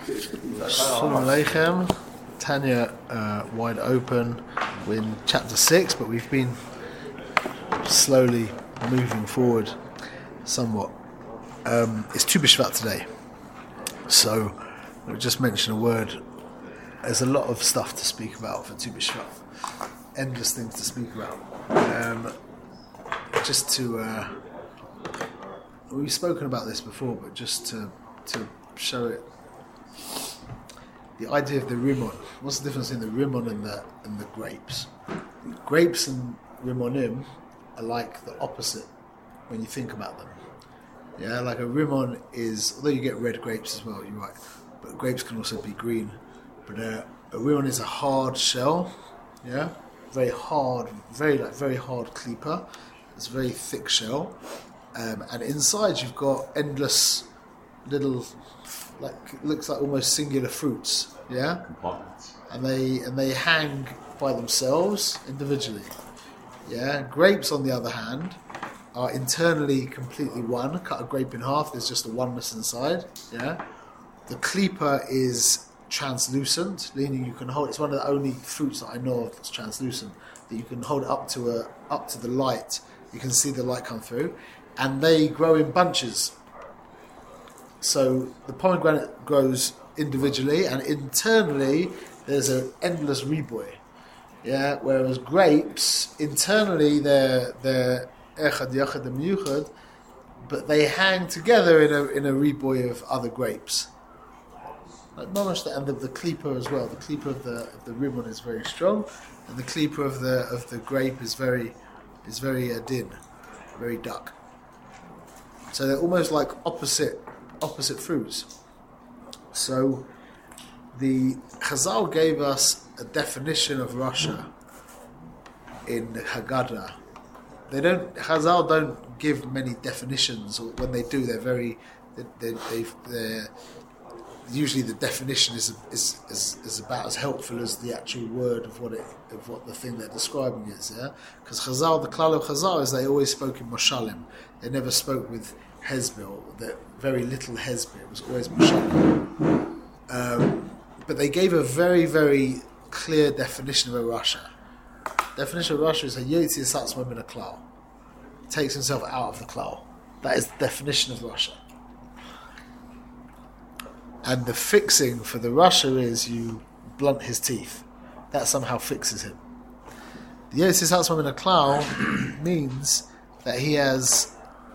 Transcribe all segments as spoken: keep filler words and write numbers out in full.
Shalom Aleichem. Tanya, uh, wide open. We're in chapter six, but we've been slowly moving forward somewhat. Um, it's Tu B'Shvat today, so we'll just mention a word. There's a lot of stuff to speak about for Tu B'Shvat. Endless things to speak about. Um, just to, uh, we've spoken about this before, but just to to show it. The idea of the rimon. What's the difference in the rimon and the and the grapes? Grapes and rimonim are like the opposite when you think about them. Yeah, like a rimon is, although you get red grapes as well, you're right, but grapes can also be green. But uh, a rimon is a hard shell, yeah, very hard, very like very hard klipa. It's a very thick shell, um, and inside you've got endless little, like looks like almost singular fruits, yeah, compartments, and they and they hang by themselves individually. Yeah, grapes on the other hand are internally completely one. Cut a grape in half, there's just a oneness inside. Yeah, the klipa is translucent, meaning you can hold. It's one of the only fruits that I know of that's translucent, that you can hold it up to a up to the light. You can see the light come through, and they grow in bunches. So the pomegranate grows individually, and internally there's an endless riboy. Yeah, whereas grapes internally they're they're echad yachad and miyuchad, but they hang together in a in a riboy of other grapes. Like mamash, and the, the klipa as well. The klipa of the of the rimon is very strong, and the klipa of the of the grape is very is very adin, very dark. So they're almost like opposite. opposite fruits. So the Chazal gave us a definition of Rasha in the Haggadah. They don't Chazal don't give many definitions, or when they do, they're very they they they they're, usually the definition is, is is is about as helpful as the actual word of what it of what the thing they're describing is. Yeah, because Chazal, the klal of Chazal is they always spoke in Moshalim. They never spoke with Hezbil, that very little Hezbil, it was always Moshalim. Um, but they gave a very, very clear definition of a Rasha. Definition of Rasha is a Yotzi Satzma min a klal. Takes himself out of the klal. That is the definition of Rasha. And the fixing for the Rasha is you blunt his teeth. That somehow fixes him. The Yotzi Satzma min a klal means that he has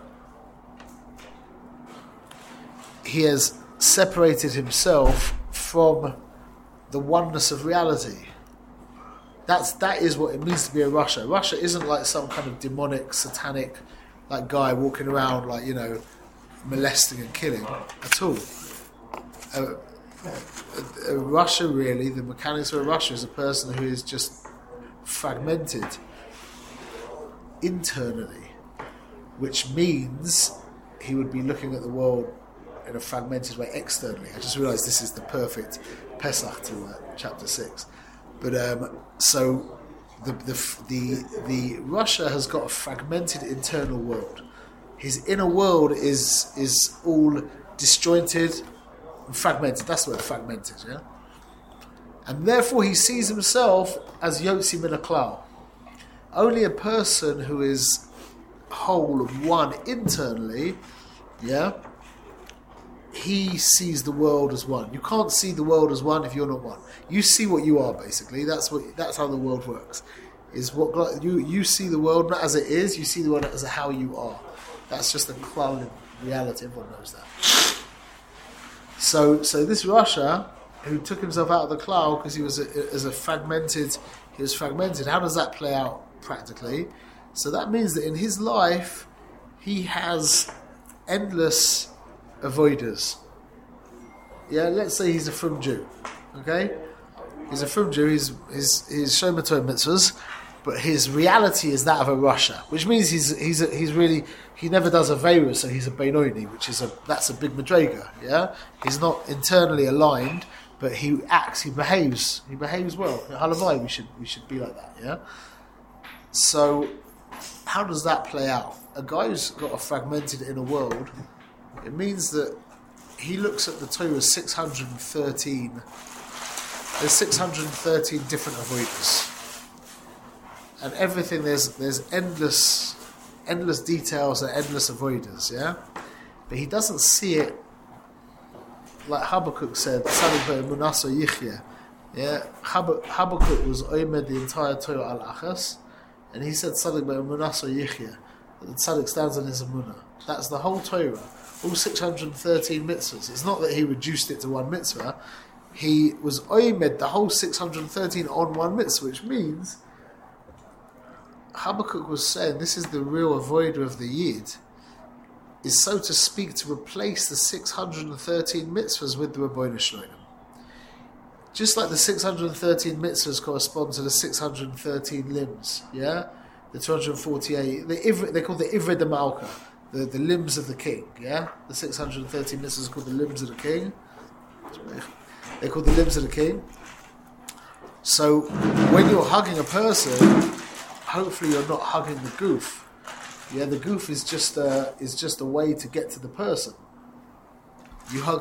he has separated himself from the oneness of reality. That's that is what it means to be a Rasha. Rasha isn't like some kind of demonic, satanic, like guy walking around like, you know, molesting and killing at all. A, a, a Rasha, really, the mechanics of a Rasha is a person who is just fragmented internally, which means he would be looking at the world in a fragmented way externally. I just realised this is the perfect Pesach to uh, chapter six. But um, so the the the the Rasha has got a fragmented internal world. His inner world is is all disjointed and fragmented. That's the word, fragmented, yeah. And therefore he sees himself as Yotzi min a klal. Only a person who is whole and one internally, yeah, he sees the world as one. You can't see the world as one if you're not one. You see what you are, basically. That's what. That's how the world works. Is what you you see the world not as it is. You see the world as how you are. That's just a cloud reality. Everyone knows that. So, so this Rasha, who took himself out of the cloud because he was a, as a fragmented, he was fragmented. How does that play out practically? So that means that in his life, he has endless avoiders. Yeah, let's say he's a frum Jew. Okay, he's a frum Jew. He's he's he's shomato mitzvahs, but his reality is that of a Rasha, which means he's he's a, he's really he never does a veira, so he's a Beinoni, which is a that's a big madrega. Yeah, he's not internally aligned, but he acts, he behaves, he behaves well. Halavai, we should we should be like that. Yeah. So, how does that play out? A guy who's got a fragmented inner world, it means that he looks at the Torah six hundred thirteen. There's six hundred thirteen different avoiders, and everything there's there's endless, endless details and endless avoiders. Yeah, but he doesn't see it like Habakkuk said. Munaso Yichya. Yeah, Hab- Habakkuk was oimed the entire Torah al Achas, and he said Tzadik Munaso Yichya. The Tzadik stands on his Amunah. That's the whole Torah. All six hundred thirteen mitzvahs. It's not that he reduced it to one mitzvah. He was oimed the whole six hundred thirteen on one mitzvah, which means Habakkuk was saying this is the real avoider of the Yid, is so to speak to replace the six hundred thirteen mitzvahs with the Rabbeinu Shloim. Just like the six hundred thirteen mitzvahs correspond to the six hundred thirteen limbs, yeah? The two hundred forty-eight, the Ivri, they're called the Ivri de Malka, the, the limbs of the king, yeah? The six hundred thirteen mitzvahs are called the limbs of the king. They're called the limbs of the king. So when you're hugging a person, hopefully you're not hugging the goof. Yeah, the goof is just a, is just a way to get to the person. You hug,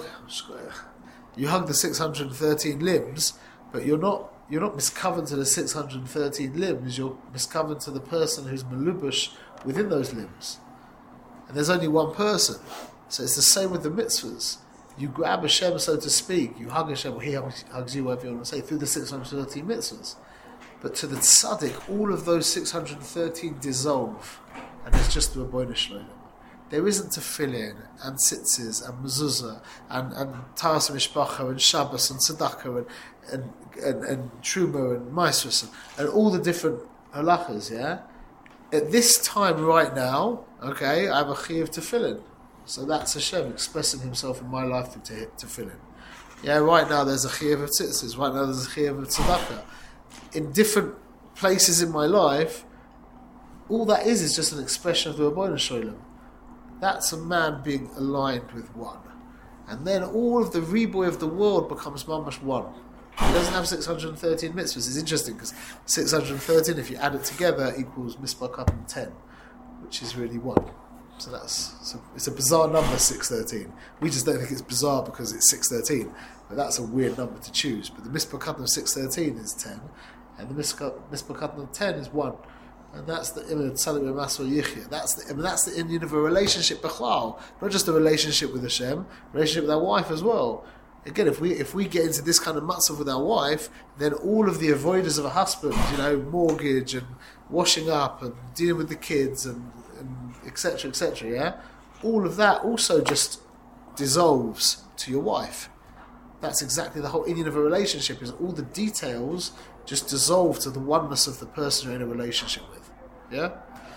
you hug the six hundred thirteen limbs, but you're not you're not miscovered to the six hundred thirteen limbs. You're miscovered to the person who's melubush within those limbs. And there's only one person, so it's the same with the mitzvahs. You grab Hashem, so to speak. You hug Hashem, or He hugs you, whatever you want to say, through the six hundred thirteen mitzvahs. But to the tzaddik, all of those six hundred thirteen dissolve, and it's just the Rabbeinu Shloim. There isn't tefillin and tzitzis and mezuzah and and taras mishpacha and Shabbos and tzedakah and and and, and truma and maasros and, and all the different halachas. Yeah, at this time right now, okay, I have a chiyuv tefillin. So that's Hashem expressing Himself in my life through tefillin. Yeah, right now there's a chiyuv of tzitzis. Right now there's a chiyuv of tzedakah. In different places in my life, all that is is just an expression of the Rabbeinu Shalom. That's a man being aligned with one. And then all of the reboy of the world becomes mamash one. He doesn't have six hundred thirteen mitzvahs. It's interesting because six hundred thirteen, if you add it together, equals mispar katan ten, which is really one. So that's it's a, it's a bizarre number, six thirteen. We just don't think it's bizarre because it's six thirteen, but that's a weird number to choose. But the mispar katan of six thirteen is ten, and the mispar katan of ten is one. And that's the Imam Tzadik B'Masor Yichya. That's the I mean, that's the Indian of a relationship b'chlal, not just a relationship with Hashem, relationship with our wife as well. Again, if we if we get into this kind of matzav with our wife, then all of the avoiders of a husband, you know, mortgage and washing up and dealing with the kids and and et cetera, et cetera. Yeah, all of that also just dissolves to your wife. That's exactly the whole Indian of a relationship. Is all the details just dissolve to the oneness of the person you're in a relationship with. Yeah?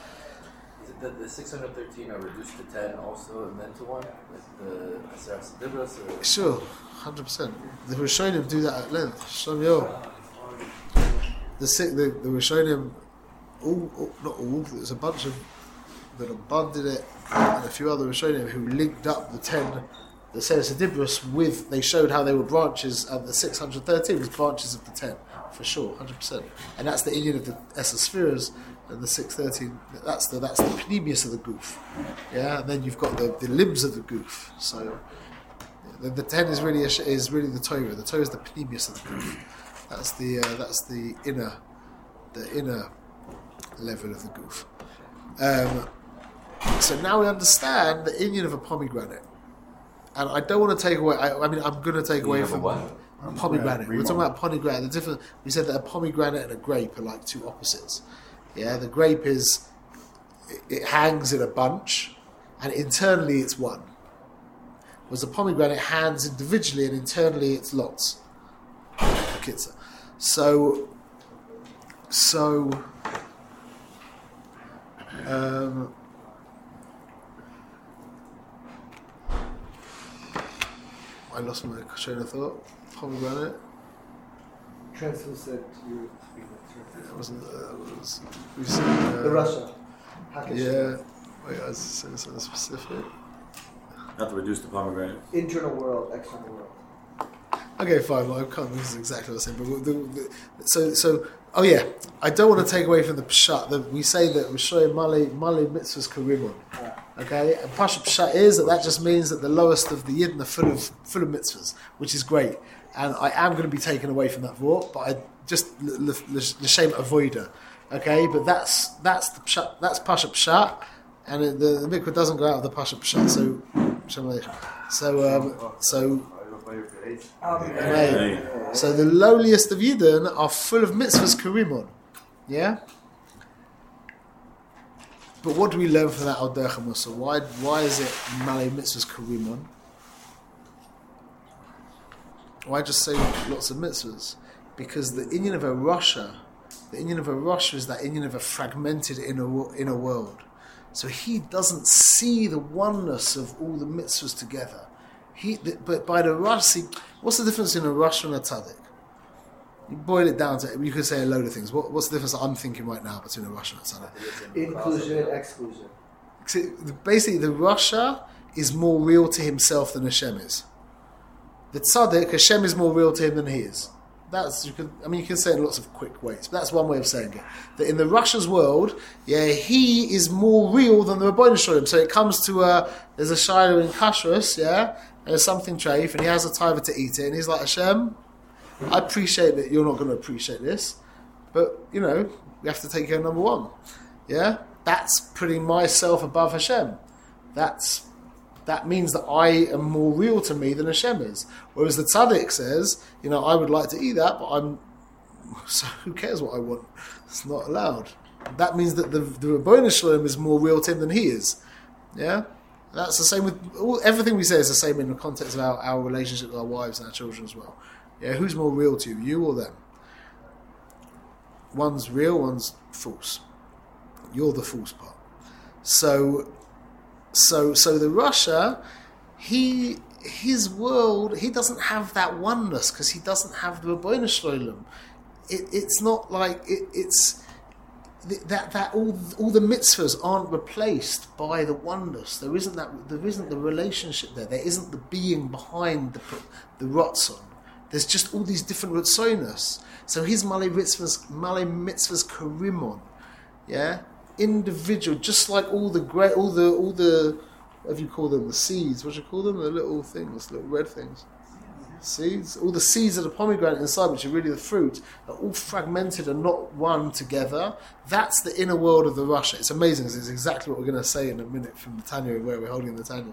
Is it that the six hundred thirteen are reduced to ten also and then to one? Like the Aseras Dibros? Sure, one hundred percent. The Rishonim do that at length. Shalom Yo. The, the, the Rishonim, all, all, not all, there's a bunch of that abundant it, and a few other Rishonim who linked up the ten, the Aseras Dibros with, they showed how they were branches, and the six hundred thirteen was branches of the ten. For sure, one hundred percent. And that's the Indian of the Esser Spheres and the six thirteen. That's the that's the pneumius of the goof. Yeah, and then you've got the, the limbs of the goof. So the, the ten is really a, is really the Torah. The Torah is the pneumius of the goof. That's the uh, that's the inner the inner level of the goof. Um, so now we understand the Indian of a pomegranate. And I don't want to take away. I, I mean, I'm going to take away from. What? A pomegranate. We're talking about pomegranate. The different. We said that a pomegranate and a grape are like two opposites. Yeah, the grape is it, it hangs in a bunch, and internally it's one. Whereas the pomegranate hangs individually, and internally it's lots. So, so, um, I lost my train of thought. Pomegranate. Translucent. You It wasn't. Uh, it was. We said, uh, the Russia. Yeah. Wait, I was saying something specific. Not to reduce the pomegranate. Internal world, external world. Okay, fine. Well, I can't. This is exactly what I'm saying. But the, the, so, so. Oh yeah. I don't want to take away from the pshat that we say that Rishon Mali Mali Mitzvahs Karimon. Okay, and Pasha Pshat is that that just means that the lowest of the Yidden are full of full of mitzvahs, which is great. And I am going to be taken away from that vort, but I just the shame avoider. Okay, but that's that's the pshat, that's Pasha Pshat, and it, the, the mikvah doesn't go out of the Pasha Pshat. So, so um, so. Amen. So the lowliest of Yidden are full of mitzvahs karimon. Yeah. But what do we learn from that Al Derech HaMussar? Why why is it Malay mitzvahs karimon? Why just say lots of mitzvahs? Because the inyan of a Rasha, the inyan of a Rasha is that inyan of a fragmented inner inner world. So he doesn't see the oneness of all the mitzvahs together. He, but by the Rasha, see, what's the difference in a Rasha and a Tzaddik? You boil it down to, you could say a load of things. What, what's the difference that I'm thinking right now between a Rasha and a Tzaddik? Inclusion and exclusion. See, basically, the Rasha is more real to himself than Hashem is. The Tzaddik, Hashem is more real to him than he is. That's you can. I mean, you can say it in lots of quick ways, but that's one way of saying it. That in the Rasha's world, yeah, he is more real than the Rebbeinu Shalom. So it comes to a there's a shiloh in kashrus, yeah, and there's something treif, and he has a taiva to eat it, and he's like, Hashem, I appreciate that you're not going to appreciate this, but you know we have to take care of number one, yeah. That's putting myself above Hashem. That's that means that I am more real to me than Hashem is. Whereas the tzaddik says, you know, I would like to eat that, but I'm, so who cares what I want? It's not allowed. That means that the, the Rebbeinu Shalom is more real to him than he is. Yeah? That's the same with, all, everything we say is the same in the context of our, our relationship with our wives and our children as well. Yeah, who's more real to you, you or them? One's real, one's false. You're the false part. So, So, so the Rasha, he, his world, he doesn't have that oneness because he doesn't have the Rebbeinu Shalom. It, it's not like it, it's that that all all the mitzvahs aren't replaced by the oneness. There isn't that. There isn't the relationship there. There isn't the being behind the the Ratzon. There's just all these different Ratzonos. So his Malay mitzvahs, Malay mitzvahs karimon, yeah. Individual, just like all the great, all the, all the, what do you call them? The seeds. What do you call them? The little things, little red things. Seeds. All the seeds of the pomegranate inside, which are really the fruit, are all fragmented and not one together. That's the inner world of the Rasha. It's amazing because it's exactly what we're going to say in a minute from the Tanya, where we're holding the Tanya.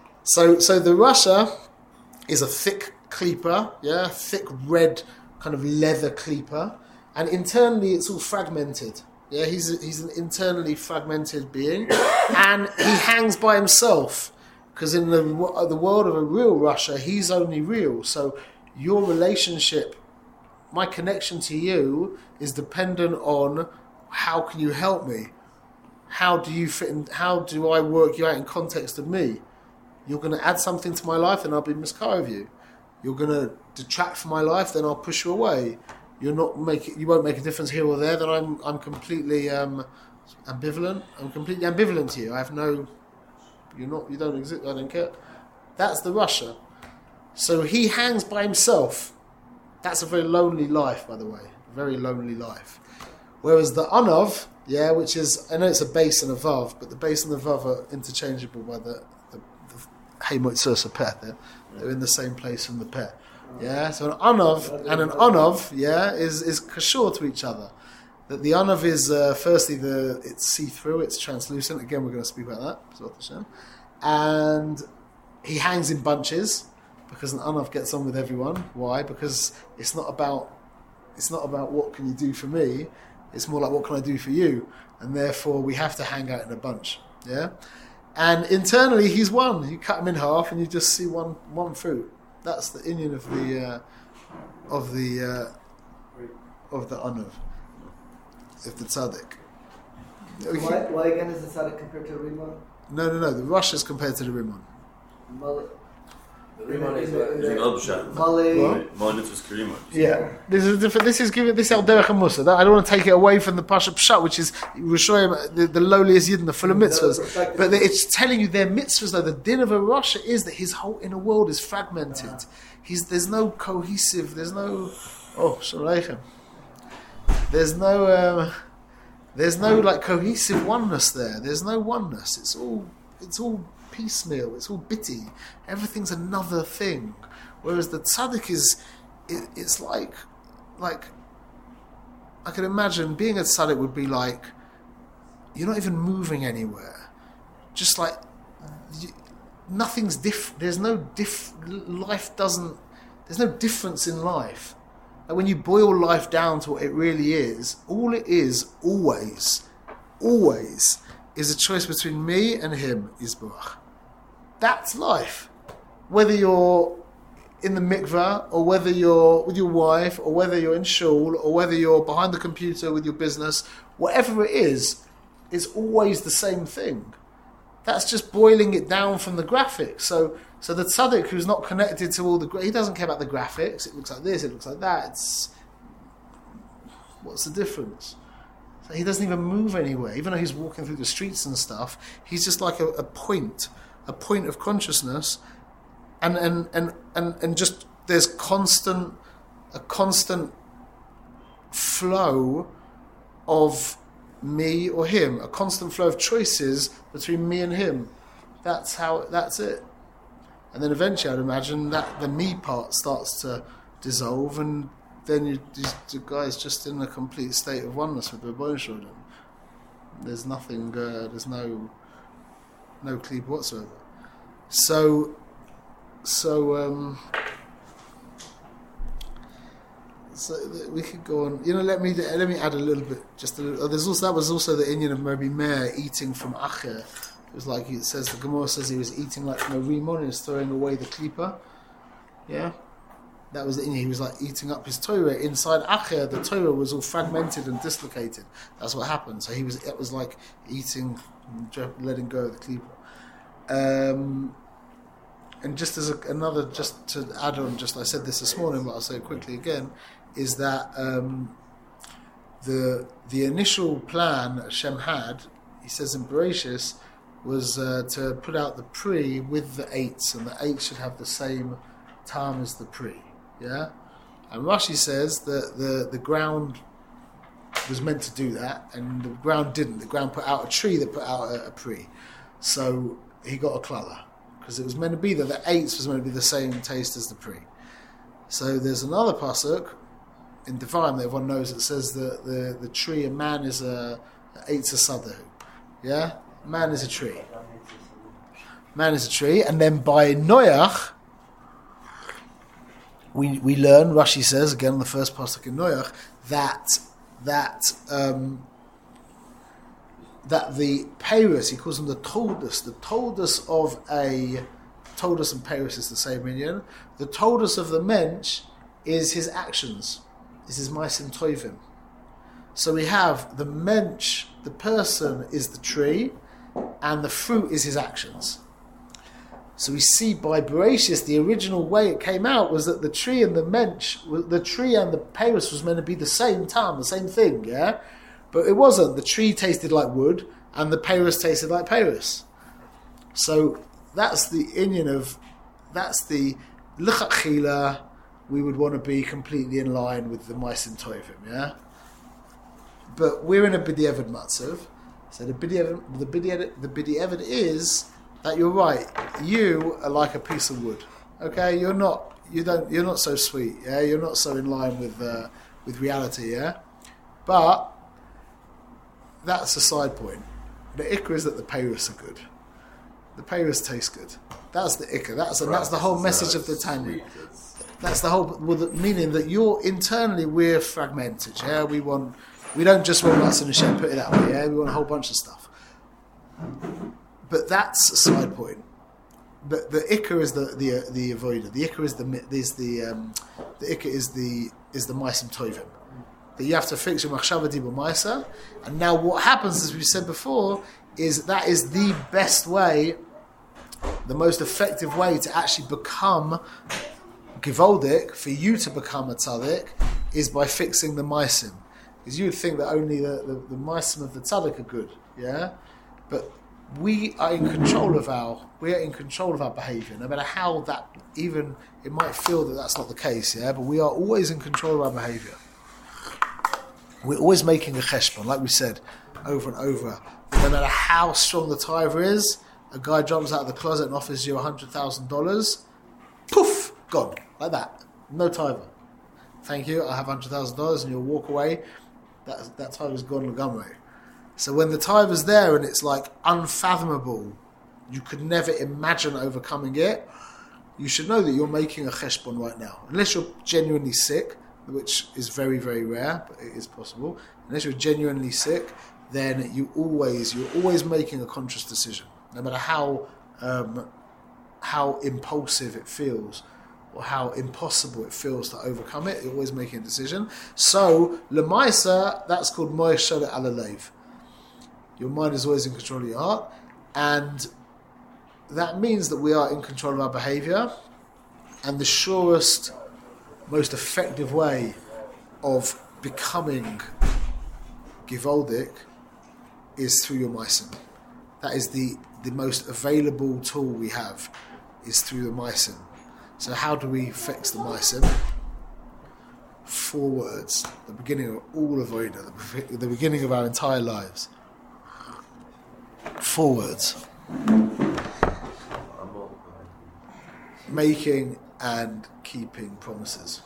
So, so the Rasha is a thick klipa, yeah, thick red kind of leather klipa, and internally it's all fragmented. Yeah, he's a, he's an internally fragmented being, and he hangs by himself because in the the world of a real Rasha, he's only real. So your relationship, my connection to you, is dependent on how can you help me? How do you fit in? How do I work you out in context of me? You're going to add something to my life, then I'll be miskar of you. You're going to detract from my life, then I'll push you away. You're not make you won't make a difference here or there. Then I'm I'm completely um, ambivalent. I'm completely ambivalent to you. I have no. You're not. You don't exist. I don't care. That's the Rasha. So he hangs by himself. That's a very lonely life, by the way. A very lonely life. Whereas the Anav, yeah, which is I know it's a base and a vav, but the base and the vav are interchangeable by the the Heimotzos peh. They're, they're in the same place from the peh. Yeah, so an anav and an anav, yeah, is is kashur to each other. That the anav is uh, firstly the it's see through, it's translucent. Again, we're going to speak about that. And he hangs in bunches because an anav gets on with everyone. Why? Because it's not about it's not about what can you do for me. It's more like what can I do for you, and therefore we have to hang out in a bunch. Yeah, and internally he's one. You cut him in half, and you just see one one fruit. That's the inyan of the uh, of the uh, of the anav, of the tzaddik. Why, why again is the tzaddik compared to the Rimon? No, no, no. The Rasha is compared to the Rimon. The Rimon is what? Malay. Yeah, this is different. This is giving this Al Derech HaMussar. I don't want to take it away from the Pasha Pshat, which is Rishoyim, the, the lowliest Yidden, the full of mitzvahs. But it's telling you their mitzvahs. Though the din of a Rasha is that his whole inner world is fragmented. He's there's no cohesive. There's no oh Shalom. There's no um, there's no like cohesive oneness there. There's no oneness. It's all it's all piecemeal. It's all bitty. Everything's another thing. Whereas the tzaddik is, it, it's like, like, I can imagine being a tzaddik would be like, you're not even moving anywhere. Just like, you, nothing's diff. There's no diff. Life doesn't. There's no difference in life. Like when you boil life down to what it really is, all it is, always, always, is a choice between me and him, Yisborach. That's life. Whether you're in the mikveh, or whether you're with your wife, or whether you're in shul, or whether you're behind the computer with your business, whatever it is, it's always the same thing. That's just boiling it down from the graphics. So, so the tzaddik who's not connected to all the, he doesn't care about the graphics. It looks like this, it looks like that. It's, what's the difference? So he doesn't even move anywhere, even though he's walking through the streets and stuff. He's just like a, a point, a point of consciousness, and and and and and just there's constant, a constant flow of me or him, a constant flow of choices between me and him. That's how. That's it. And then eventually, I'd imagine that the me part starts to dissolve, and then you, the guy's just in a complete state of oneness with the Rebbeinu Shalom. There's nothing. Uh, there's no no cleave whatsoever. So, so. Um, So we could go on. You know, let me let me add a little bit. Just a little. Oh, there's also that was also the Indian of Rabbi Meir eating from Acher. It was like it says the Gemara says he was eating like from a rimon and he was throwing away the klipa. Yeah, that was the Indian. He was like eating up his Torah inside Acher. The Torah was all fragmented and dislocated. That's what happened. So he was. It was like eating, letting go of the klipa. Um, and just as a, another, just to add on, just I said this this morning, but I'll say it quickly again. Is that um, the the initial plan Hashem had, he says in Bereshis, was uh, to put out the pri with the eights, and the eights should have the same time as the pri. Yeah, and Rashi says that the the ground was meant to do that, and the ground didn't. The ground put out a tree that put out a, a pri, so he got a klala because it was meant to be that the eights was meant to be the same taste as the pri. So there's another pasuk in Devarim that everyone knows it says that the, the tree, a man is a eitz sadahu. Yeah? Man is a tree. Man is a tree. And then by Noach, we we learn, Rashi says, again on the first pasuk in Noach, that that um, that the Paris, he calls them the Toldus, the Toldus of a, Toldus and Paris is the same minion. The Toldus of the Mensch is his actions. This is Maisim Toivim. So we have the mensch, the person is the tree, and the fruit is his actions. So we see by Bereshis, the original way it came out was that the tree and the mensch, the tree and the Paris was meant to be the same time, the same thing, yeah? But it wasn't. The tree tasted like wood, and the Paris tasted like Paris. So that's the inyan of, that's the l'chachila. We would want to be completely in line with the Maisim Tovim, yeah? But we're in a B'diavad Matzav. So the B'diavad, the B'diavad, the B'diavad is that you're right. You are like a piece of wood. Okay? You're not, you don't, you're not so sweet, yeah? You're not so in line with uh, with reality, yeah? But that's a side point. The ikra is that the peiros are good. The peiros taste good. That's the ikra. That's, and that's the whole message of the Tanya. That's the whole, well, the meaning that you're internally we're fragmented. Yeah, we want, we don't just want Matzah and Hashem, put it that way. Yeah, we want a whole bunch of stuff. But that's a side point. But the ikka is the the uh, the avoider. The ikka is the is the um, the ikka is the is the Maisim Tovim. That you have to fix your machshava dibur ma'isa. And now what happens, as we said before, is that is the best way, the most effective way to actually become Givoldik, for you to become a tzaddik, is by fixing the maisim. Because you would think that only the, the, the maisim of the tzaddik are good, yeah? But we are in control of our, we are in control of our behaviour, no matter how that, even, it might feel that that's not the case, yeah? But we are always in control of our behaviour. We're always making a cheshbon, like we said, over and over. No matter how strong the taiva is, a guy jumps out of the closet and offers you one hundred thousand dollars, poof, gone, like that. No timer. Thank you, I have one hundred thousand dollars, and you'll walk away. That, that timer's gone legamre. So when the timer's there and it's like unfathomable, you could never imagine overcoming it, you should know that you're making a cheshbon right now. Unless you're genuinely sick, which is very, very rare, but it is possible. Unless you're genuinely sick, then you always, you're always making a conscious decision. No matter how um, how impulsive it feels or how impossible it feels to overcome it, you're always making a decision. So, lemaisa, that's called mo'eshelet alalev. Your mind is always in control of your heart, and that means that we are in control of our behavior, and the surest, most effective way of becoming givaldic is through your meisim. That is the, the most available tool we have, is through the meisim. So how do we fix the meisim? Four words, the beginning of all of Oida, the, the beginning of our entire lives. Four words. Making and keeping promises.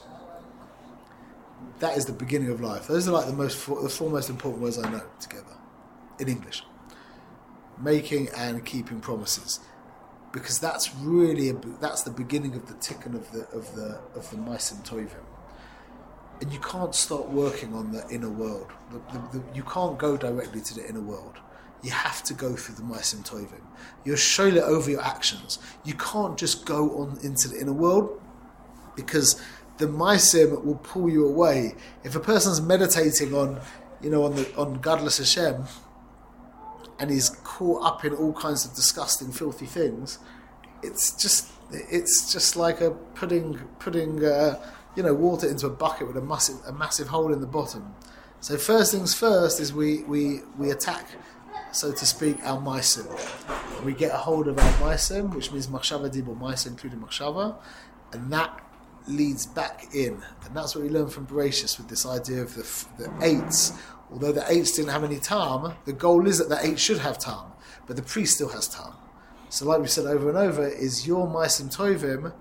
That is the beginning of life. Those are like the most the four most important words I know together in English. Making and keeping promises, because that's really a, that's the beginning of the tikkun of the of the of the meisim tovim. And you can't start working on the inner world. The, the, the, you can't go directly to the inner world. You have to go through the meisim tovim. You're showing it over your actions. You can't just go on into the inner world, because the meisim will pull you away. If a person's meditating on, you know, on the on Gadlus Hashem, and he's caught up in all kinds of disgusting, filthy things, it's just it's just like a putting putting uh, you know water into a bucket with a massive a massive hole in the bottom. So first things first is we we we attack, so to speak, our meisim. We get a hold of our meisim, which means machshava dibur meisim, including machshava, and that leads back in. And that's what we learn from Bereshis with this idea of the, the eights. Although the eights didn't have any tam, the goal is that the eight should have tam, but the priest still has tam. So like we said over and over, is your meisim tovim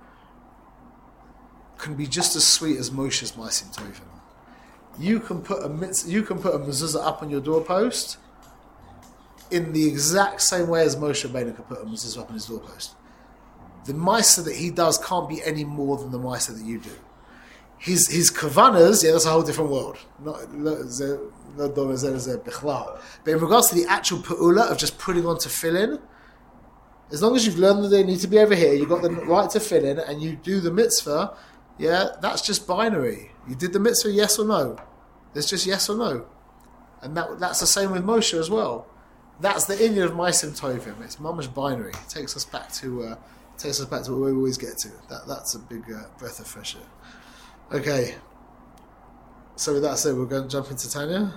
can be just as sweet as Moshe's meisim tovim. You can put a mitz, you can put a mezuzah up on your doorpost in the exact same way as Moshe Rabbeinu could put a mezuzah up on his doorpost. The ma'aseh that he does can't be any more than the ma'aseh that you do. His his kavanas, yeah, that's a whole different world. Not, but in regards to the actual pa'ula of just putting on tefillin, as long as you've learned that they need to be over here, you've got the right to fill in, and you do the mitzvah, yeah, that's just binary. You did the mitzvah, yes or no. There's just yes or no. And that that's the same with Moshe as well. That's the inyan of meisim tovim. It's mamash binary. It takes us back to uh, takes us back to where we always get to. That that's a big uh, breath of fresh air. Okay. So with that said, we're going to jump into Tanya.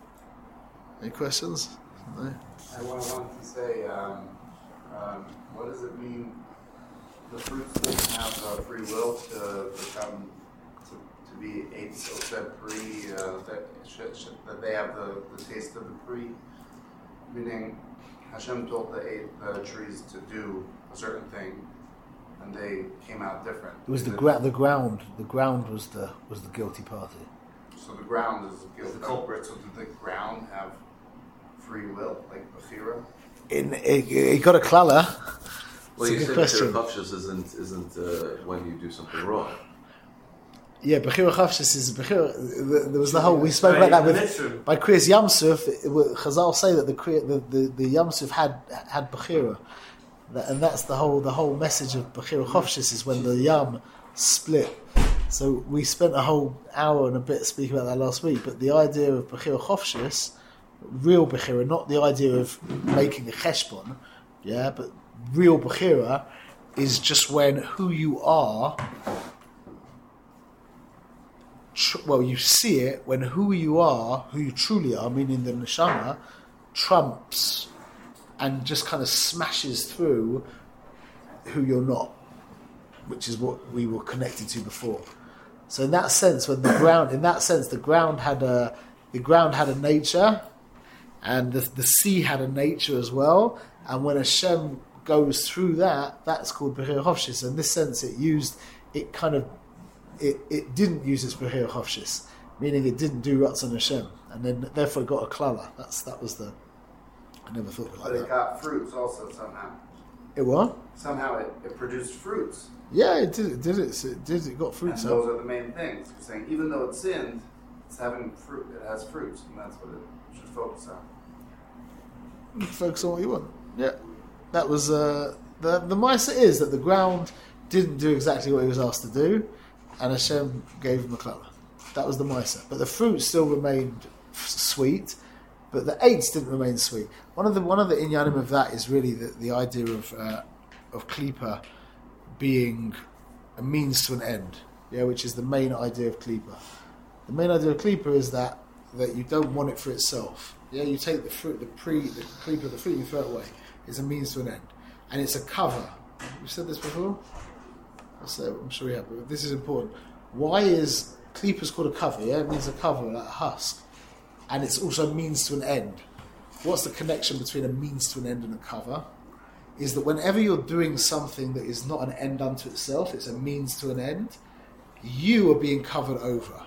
Any questions? No. I wanted to say, um, um, what does it mean? The fruits don't have uh, free will to become to, to be eight osed pri, uh, that sh- sh- that they have the, the taste of the pri. Meaning, Hashem told the eight uh, trees to do a certain thing, and they came out different. It was the gra- the ground. The ground was the was the guilty party. So the ground is the guilty culprit. So did the ground have free will, like Bechira? In it, it got a klala. Well, it's you a good said question. Bechira Chavshus isn't isn't uh, when you do something wrong. Yeah, Bechira Chavshus is Bechira. There was the whole. We spoke about that with by Kriyas Yamsuf. Chazal say that the the the, the Yamsuf had had Bechira, and that's the whole the whole message of Bechira Chavshus is when the Yam split. So we spent a whole hour and a bit speaking about that last week. But the idea of Bechira Chavshus, real Bechira, not the idea of making a cheshbon, yeah, but real Bechira is just when who you are. Well, you see it when who you are, who you truly are, meaning the neshama, trumps and just kind of smashes through who you're not, which is what we were connected to before. So in that sense, when the ground, in that sense, the ground had a, the ground had a nature, and the, the sea had a nature as well, And when Hashem goes through that, that's called Behir Hofshis. In this sense, it used, it kind of, it, it didn't use its Behir Hofshis, meaning it didn't do Ratzon Hashem, and then therefore it got a klala. That's that was the. I never thought of it like But it that. got fruits also somehow. It what? Somehow it, it produced fruits. Yeah, it did. It did it. It did. It got And fruits those up. are the main things. It's saying even though it sinned, it's having fruit. It has fruits, and that's what it should focus on. Focus on what you want. Yeah, that was uh, the the Ma'aser is that the ground didn't do exactly what he was asked to do, and Hashem gave him a klala. That was the Ma'aser, but the fruit still remained f- sweet, but the eights didn't remain sweet. One of the one of the inyanim of that is really the, the idea of uh, of klipa being a means to an end. Yeah, which is the main idea of klipa. The main idea of klipa is that that you don't want it for itself. Yeah, you take the fruit, the pre, the klipa, the fruit, you throw it away. It's a means to an end, and it's a cover. We've said this before. I'll say it, I'm sure we have, but this is important. Why is klipa called a cover? Yeah, it means a cover, like a husk, and it's also a means to an end. What's the connection between a means to an end and a cover? Is that whenever you're doing something that is not an end unto itself, it's a means to an end, you are being covered over.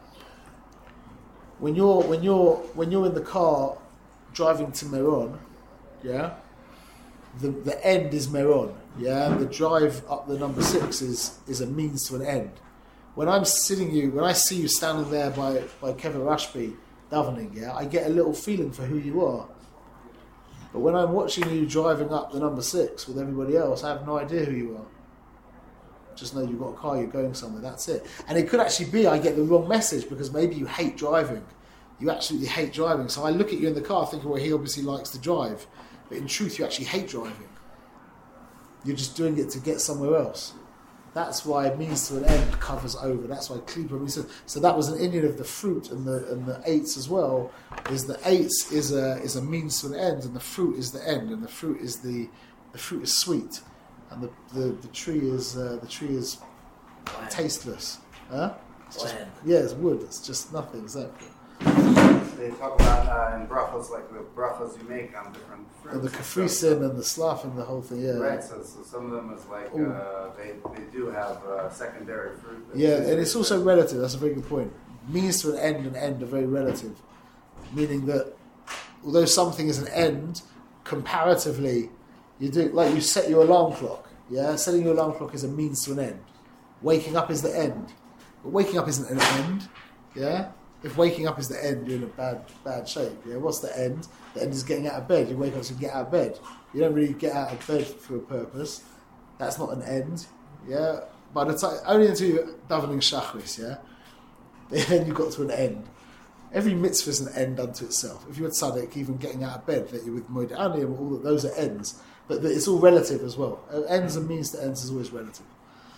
When you're when you're when you're in the car driving to Meron, yeah, the the end is Meron, yeah. The drive up the number six is is a means to an end. When I'm sitting you, when I see you standing there by by Kevin Rashbi davening, yeah, I get a little feeling for who you are. But when I'm watching you driving up the number six with everybody else, I have no idea who you are. Just know you've got a car, you're going somewhere, that's it. And it could actually be I get the wrong message because maybe you hate driving. You absolutely hate driving. So I look at you in the car thinking, well, he obviously likes to drive. But in truth, you actually hate driving. You're just doing it to get somewhere else. That's why means to an end covers over. That's why klipa means to. So that was an Indian of the fruit and the and the eights as well. Is the eights is a is a means to an end, and the fruit is the end, and the fruit is the the fruit is sweet. And the, the, the tree is uh, the tree is Bland. tasteless, huh? It's just, Bland. yeah, it's wood. It's just nothing. Exactly. They talk about uh, in brachos, like the brachos you make on different fruits. And the and kafrisin stuff. and the slaf and the whole thing. Yeah. Right, so, so some of them is like Ooh. uh, they they do have uh, secondary fruit. that's Yeah, usually and it's also relative. That's a very good point. Means to an end and end are very relative, meaning that although something is an end, comparatively, you do like you set your alarm clock. Yeah, setting your alarm clock is a means to an end. Waking up is the end, but waking up isn't an end. Yeah, if waking up is the end, you're in a bad bad shape. Yeah, what's the end? The end is getting out of bed. You wake up to get out of bed. You don't really get out of bed for a purpose. That's not an end. Yeah, by the time only until you're davening shachris. Yeah, then you got to an end. Every mitzvah is an end unto itself. If you're tzaddik, even getting out of bed, that you're with Moed Aniyim, all those are ends. But it's all relative as well. Ends and means to ends is always relative.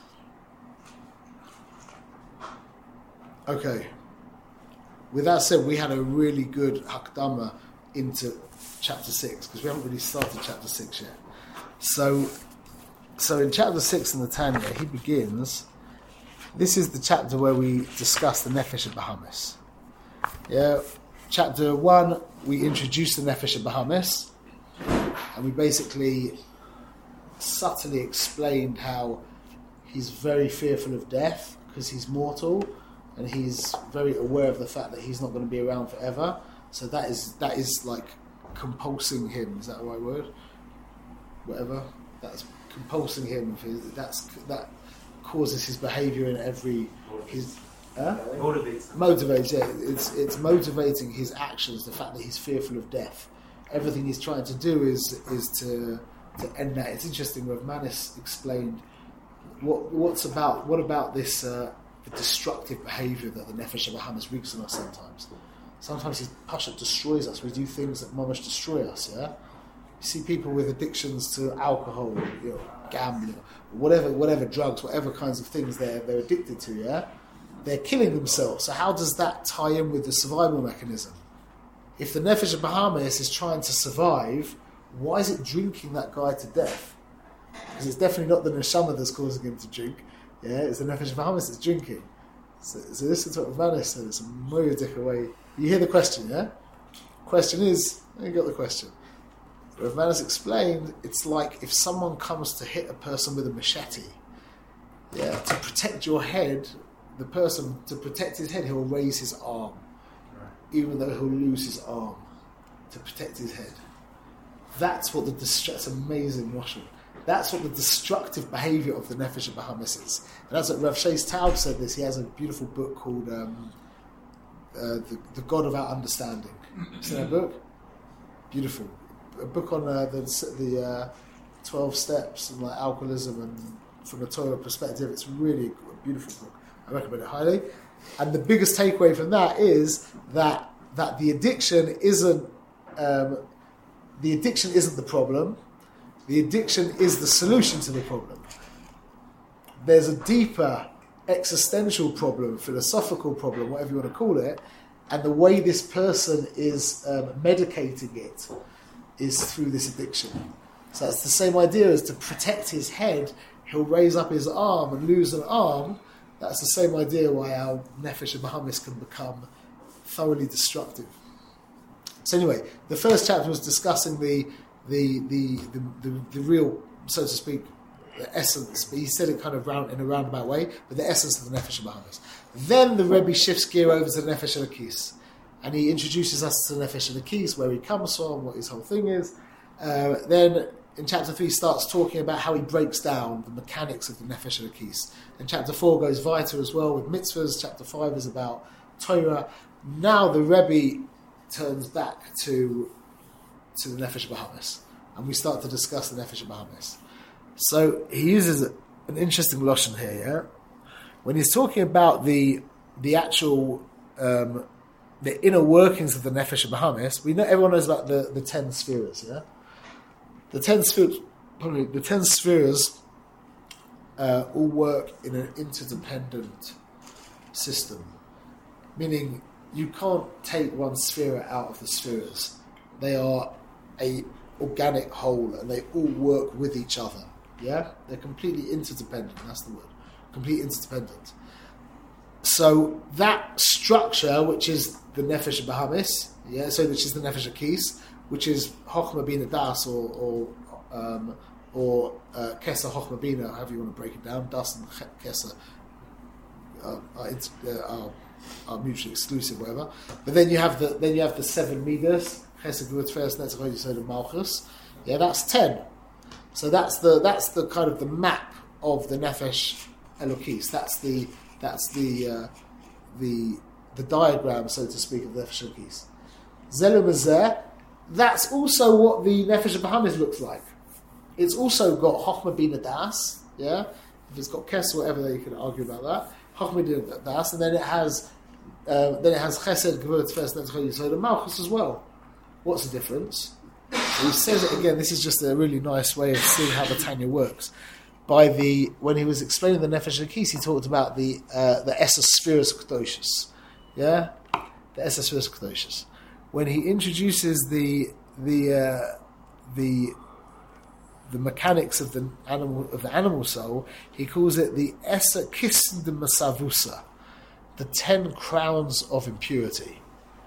Okay. With that said, we had a really good hakdama into chapter six because we haven't really started chapter six yet. So, so in chapter six in the Tanya, he begins. This is the chapter where we discuss the Nefesh of Bahamis. Yeah, chapter one, we introduce the Nefesh of Bahamis, and we basically subtly explained how he's very fearful of death because he's mortal, and he's very aware of the fact that he's not going to be around forever. So that is that is like compulsing him. Is that the right word? Whatever. That's compulsing him. That's that causes his behaviour in every his. Huh? Motivates them. Motivates, yeah. It's it's motivating his actions. The fact that he's fearful of death. Everything he's trying to do is is to to end that. It's interesting. Rav Manis explained what what's about what about this uh, the destructive behaviour that the Nefesh Bahamis wreaks on us sometimes. Sometimes his pasha destroys us. We do things that mamash destroy us. Yeah, you see people with addictions to alcohol, you know, gambling, whatever whatever drugs, whatever kinds of things they're they're addicted to. Yeah. They're killing themselves. So how does that tie in with the survival mechanism? If the Nefesh of Bahamis is trying to survive, why is it drinking that guy to death? Because it's definitely not the Neshama that's causing him to drink. Yeah, it's the Nefesh of Bahamis that's drinking. So, so this is what Rav said. It's a moedic way. You hear the question, yeah? Question is, you got the question. Rav Manas explained it's like if someone comes to hit a person with a machete. Yeah, to protect your head, the person, to protect his head, he'll raise his arm, even though he'll lose his arm, to protect his head. That's what the destru- that's amazing Russian. That's what the destructive behaviour of the Nefesh Bahamis is. And that's what Rav Shais Taub said this. He has a beautiful book called um, uh, the, the God of Our Understanding. You seen that book? Beautiful. A book on uh, the, the uh, twelve steps and like alcoholism and from a Torah perspective. It's really a beautiful book. I recommend it highly. And the biggest takeaway from that is that that the addiction isn't um, the addiction isn't the problem. The addiction is the solution to the problem. There's a deeper existential problem, philosophical problem, whatever you want to call it, and the way this person is um, medicating it is through this addiction. So that's the same idea as to protect his head, he'll raise up his arm and lose an arm. That's the same idea why our Nefesh and Bahamis can become thoroughly destructive. So anyway, the first chapter was discussing the the the the, the, the real, so to speak, the essence, but he said it kind of round in a roundabout way, but the essence of the Nefesh and Bahamis. Then the Rebbe shifts gear over to the Nefesh Elokis, and he introduces us to the Nefesh Elokis, where he comes from, what his whole thing is. Uh, then in chapter three starts talking about how he breaks down the mechanics of the Nefesh Elokis. And chapter four goes weiter as well with mitzvahs. Chapter five is about Torah. Now the Rebbe turns back to to the Nefesh Bahamis, and we start to discuss the Nefesh Bahamis. So he uses an interesting lashon here, yeah? When he's talking about the the actual um, the inner workings of the Nefesh Bahamis. We know everyone knows about the, the ten spheres, yeah. The ten spheres, probably the ten spheres, uh, all work in an interdependent system, meaning you can't take one sphere out of the spheres. They are a organic whole, and they all work with each other. Yeah, they're completely interdependent. That's the word, completely interdependent. So that structure, which is the Nefesh Bahamis, yeah, so which is the Nefesh Akis, which is Chochmah Bina Das, or or um, or uh, Kesa Chochmah Bina, however you want to break it down. Das and Kesa uh, are, uh, are, are mutually exclusive, whatever. But then you have the then you have the seven midas, Chesed, Gvur, Tferes, Netzach, Yisod, and Malchus. Yeah, that's ten. So that's the that's the kind of the map of the Nefesh Elokis. That's the that's the uh, the the diagram, so to speak, of the Nefesh Elokis. Zelu Mazeh. That's also what the Nefesh Bahamis looks like. It's also got Chochmah Bina Das, yeah. If it's got Kes or whatever, you can argue about that. Chochmah Bina Das, and then it has uh, then it has Chesed, Gvur, Tferes, Netzach, Yisod, and Malchus as well. What's the difference? He says it again. This is just a really nice way of seeing how the Tanya works. By the when he was explaining the Nefesh Elokis, he talked about the uh, the Esa Spheres Kedoshos, yeah, the Esa Spheres Kedoshos. When he introduces the the uh, the the mechanics of the animal of the animal soul, he calls it the Esa Kisn de Masavusa, the ten crowns of impurity,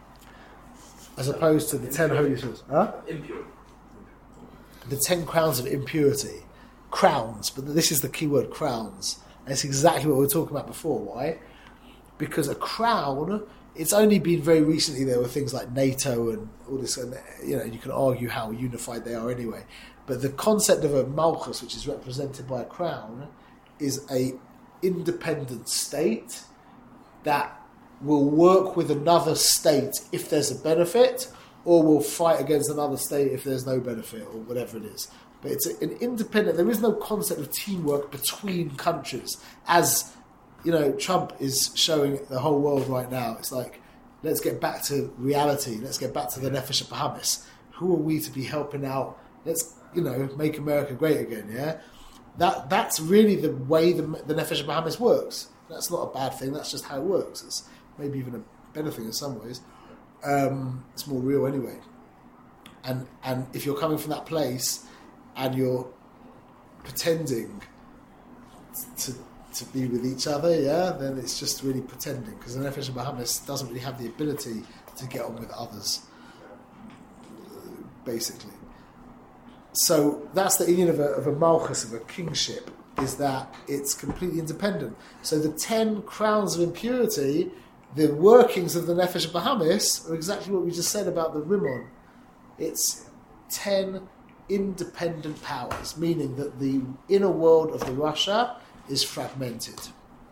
as opposed to the ten holy spheres. Huh? Impure. The ten crowns of impurity, crowns, but this is the key word, crowns. And it's exactly what we were talking about before. Why? Because a crown. It's only been very recently there were things like NATO and all this, and you know you can argue how unified they are anyway. But the concept of a malchus, which is represented by a crown, is a independent state that will work with another state if there's a benefit, or will fight against another state if there's no benefit, or whatever it is. But it's an independent. There is no concept of teamwork between countries, as you know, Trump is showing the whole world right now. It's like, let's get back to reality. Let's get back to the Nefesh Bahamis. Who are we to be helping out? Let's, you know, make America great again, yeah? That That's really the way the, the Nefesh Bahamis works. That's not a bad thing. That's just how it works. It's maybe even a better thing in some ways. Um, it's more real anyway. And and if you're coming from that place and you're pretending to... to be with each other, yeah, then it's just really pretending, because the Nefesh Bahamis doesn't really have the ability to get on with others, basically. So that's the union of a, of a malchus, of a kingship, is that it's completely independent. So the ten crowns of impurity, the workings of the Nefesh Bahamis, are exactly what we just said about the Rimon. It's ten independent powers, meaning that the inner world of the Rasha is fragmented.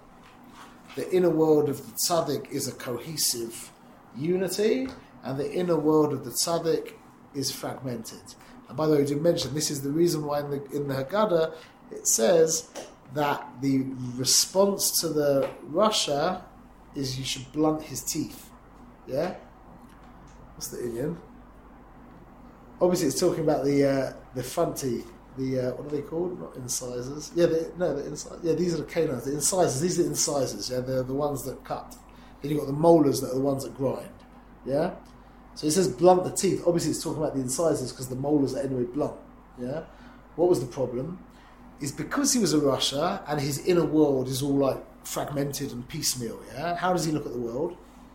The inner world of the Tzaddik is a cohesive unity, and the inner world of the Tzaddik is fragmented. And by the way, we did mention, this is the reason why in the, in the Haggadah it says that the response to the Rasha is you should blunt his teeth. Yeah? What's the Indian? Obviously it's talking about the uh, the front teeth. The, uh, what are they called? Not incisors. Yeah, they, no, the incisors. Yeah, these are the canines. The incisors, these are the incisors. Yeah, they're the ones that cut. Then you've got the molars that are the ones that grind. Yeah? So it says blunt the teeth. Obviously it's talking about the incisors because the molars are anyway blunt. Yeah? What was the problem? Is because he was a Rasha and his inner world is all like fragmented and piecemeal. Yeah? How does he look at the world?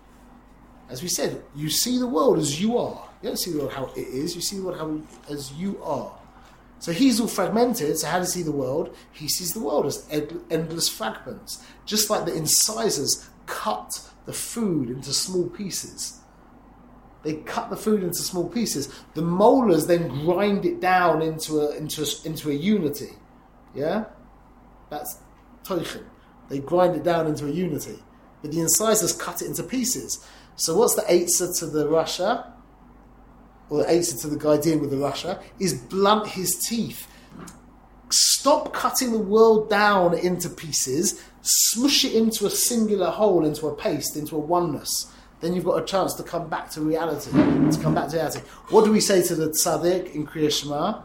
As we said, you see the world as you are. You don't see the world how it is. You see the world how as you are. So he's all fragmented, so how does he see the world? He sees the world as ed- endless fragments. Just like the incisors cut the food into small pieces. They cut the food into small pieces. The molars then grind it down into a, into a, into a unity. Yeah? That's toichen. They grind it down into a unity. But the incisors cut it into pieces. So what's the eitzah to the Rasha? Or the eitzah to the guy dealing with the Rasha? Is blunt his teeth. Stop cutting the world down into pieces. Smush it into a singular whole, into a paste, into a oneness. Then you've got a chance to come back to reality. To come back to reality. What do we say to the tzaddik in Kriya Shema?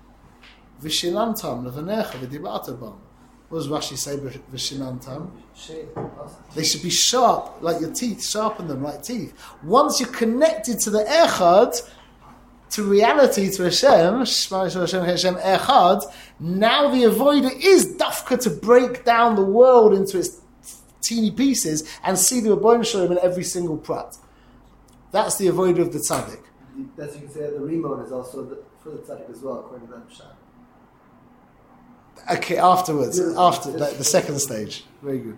Vishinantam levanecha v'dibata bam. What does Rashi say? Vishinantam. They should be sharp, like your teeth. Sharpen them like teeth. Once you're connected to the Echad, to reality, to Hashem, Shema Hashem Hashem Echad, now the avoider is dafka to break down the world into its teeny pieces and see the Rebbeinu Shalom in every single prat. That's the avoider of the tzaddik. That's you can say the Rimon is also the, for the tzaddik as well, according to that Pshat. Okay, afterwards, after like, the second stage. Very good.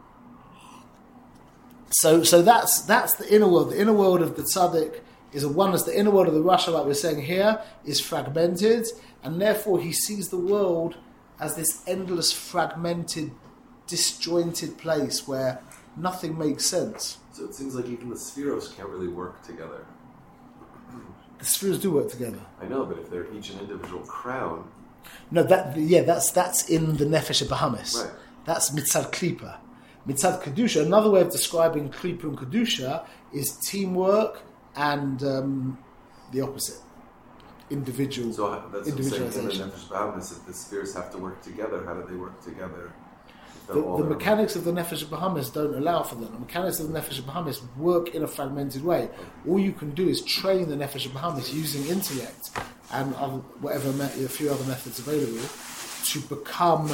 So, so that's that's the inner world. The inner world of the tzaddik is a oneness. The inner world of the Rasha, like we're saying here, is fragmented, and therefore he sees the world as this endless, fragmented, disjointed place where nothing makes sense. So it seems like even the spheros can't really work together. The spheres do work together. I know, but if they're each an individual crown... No, that yeah, that's that's in the Nefesh Bahamis. Right. That's Mitzad Klipa. Mitzad Kedusha, another way of describing Klipa and Kedusha is teamwork and um, the opposite. Individual. So that's what I'm saying in the individualization. Nefesh Bahamis, if the spheres have to work together, how do they work together? If they're The, all the their- mechanics of the Nefesh Bahamis don't allow for that. The mechanics of the Nefesh Bahamis work in a fragmented way. All you can do is train the Nefesh Bahamis using intellect and other, whatever me- a few other methods available to become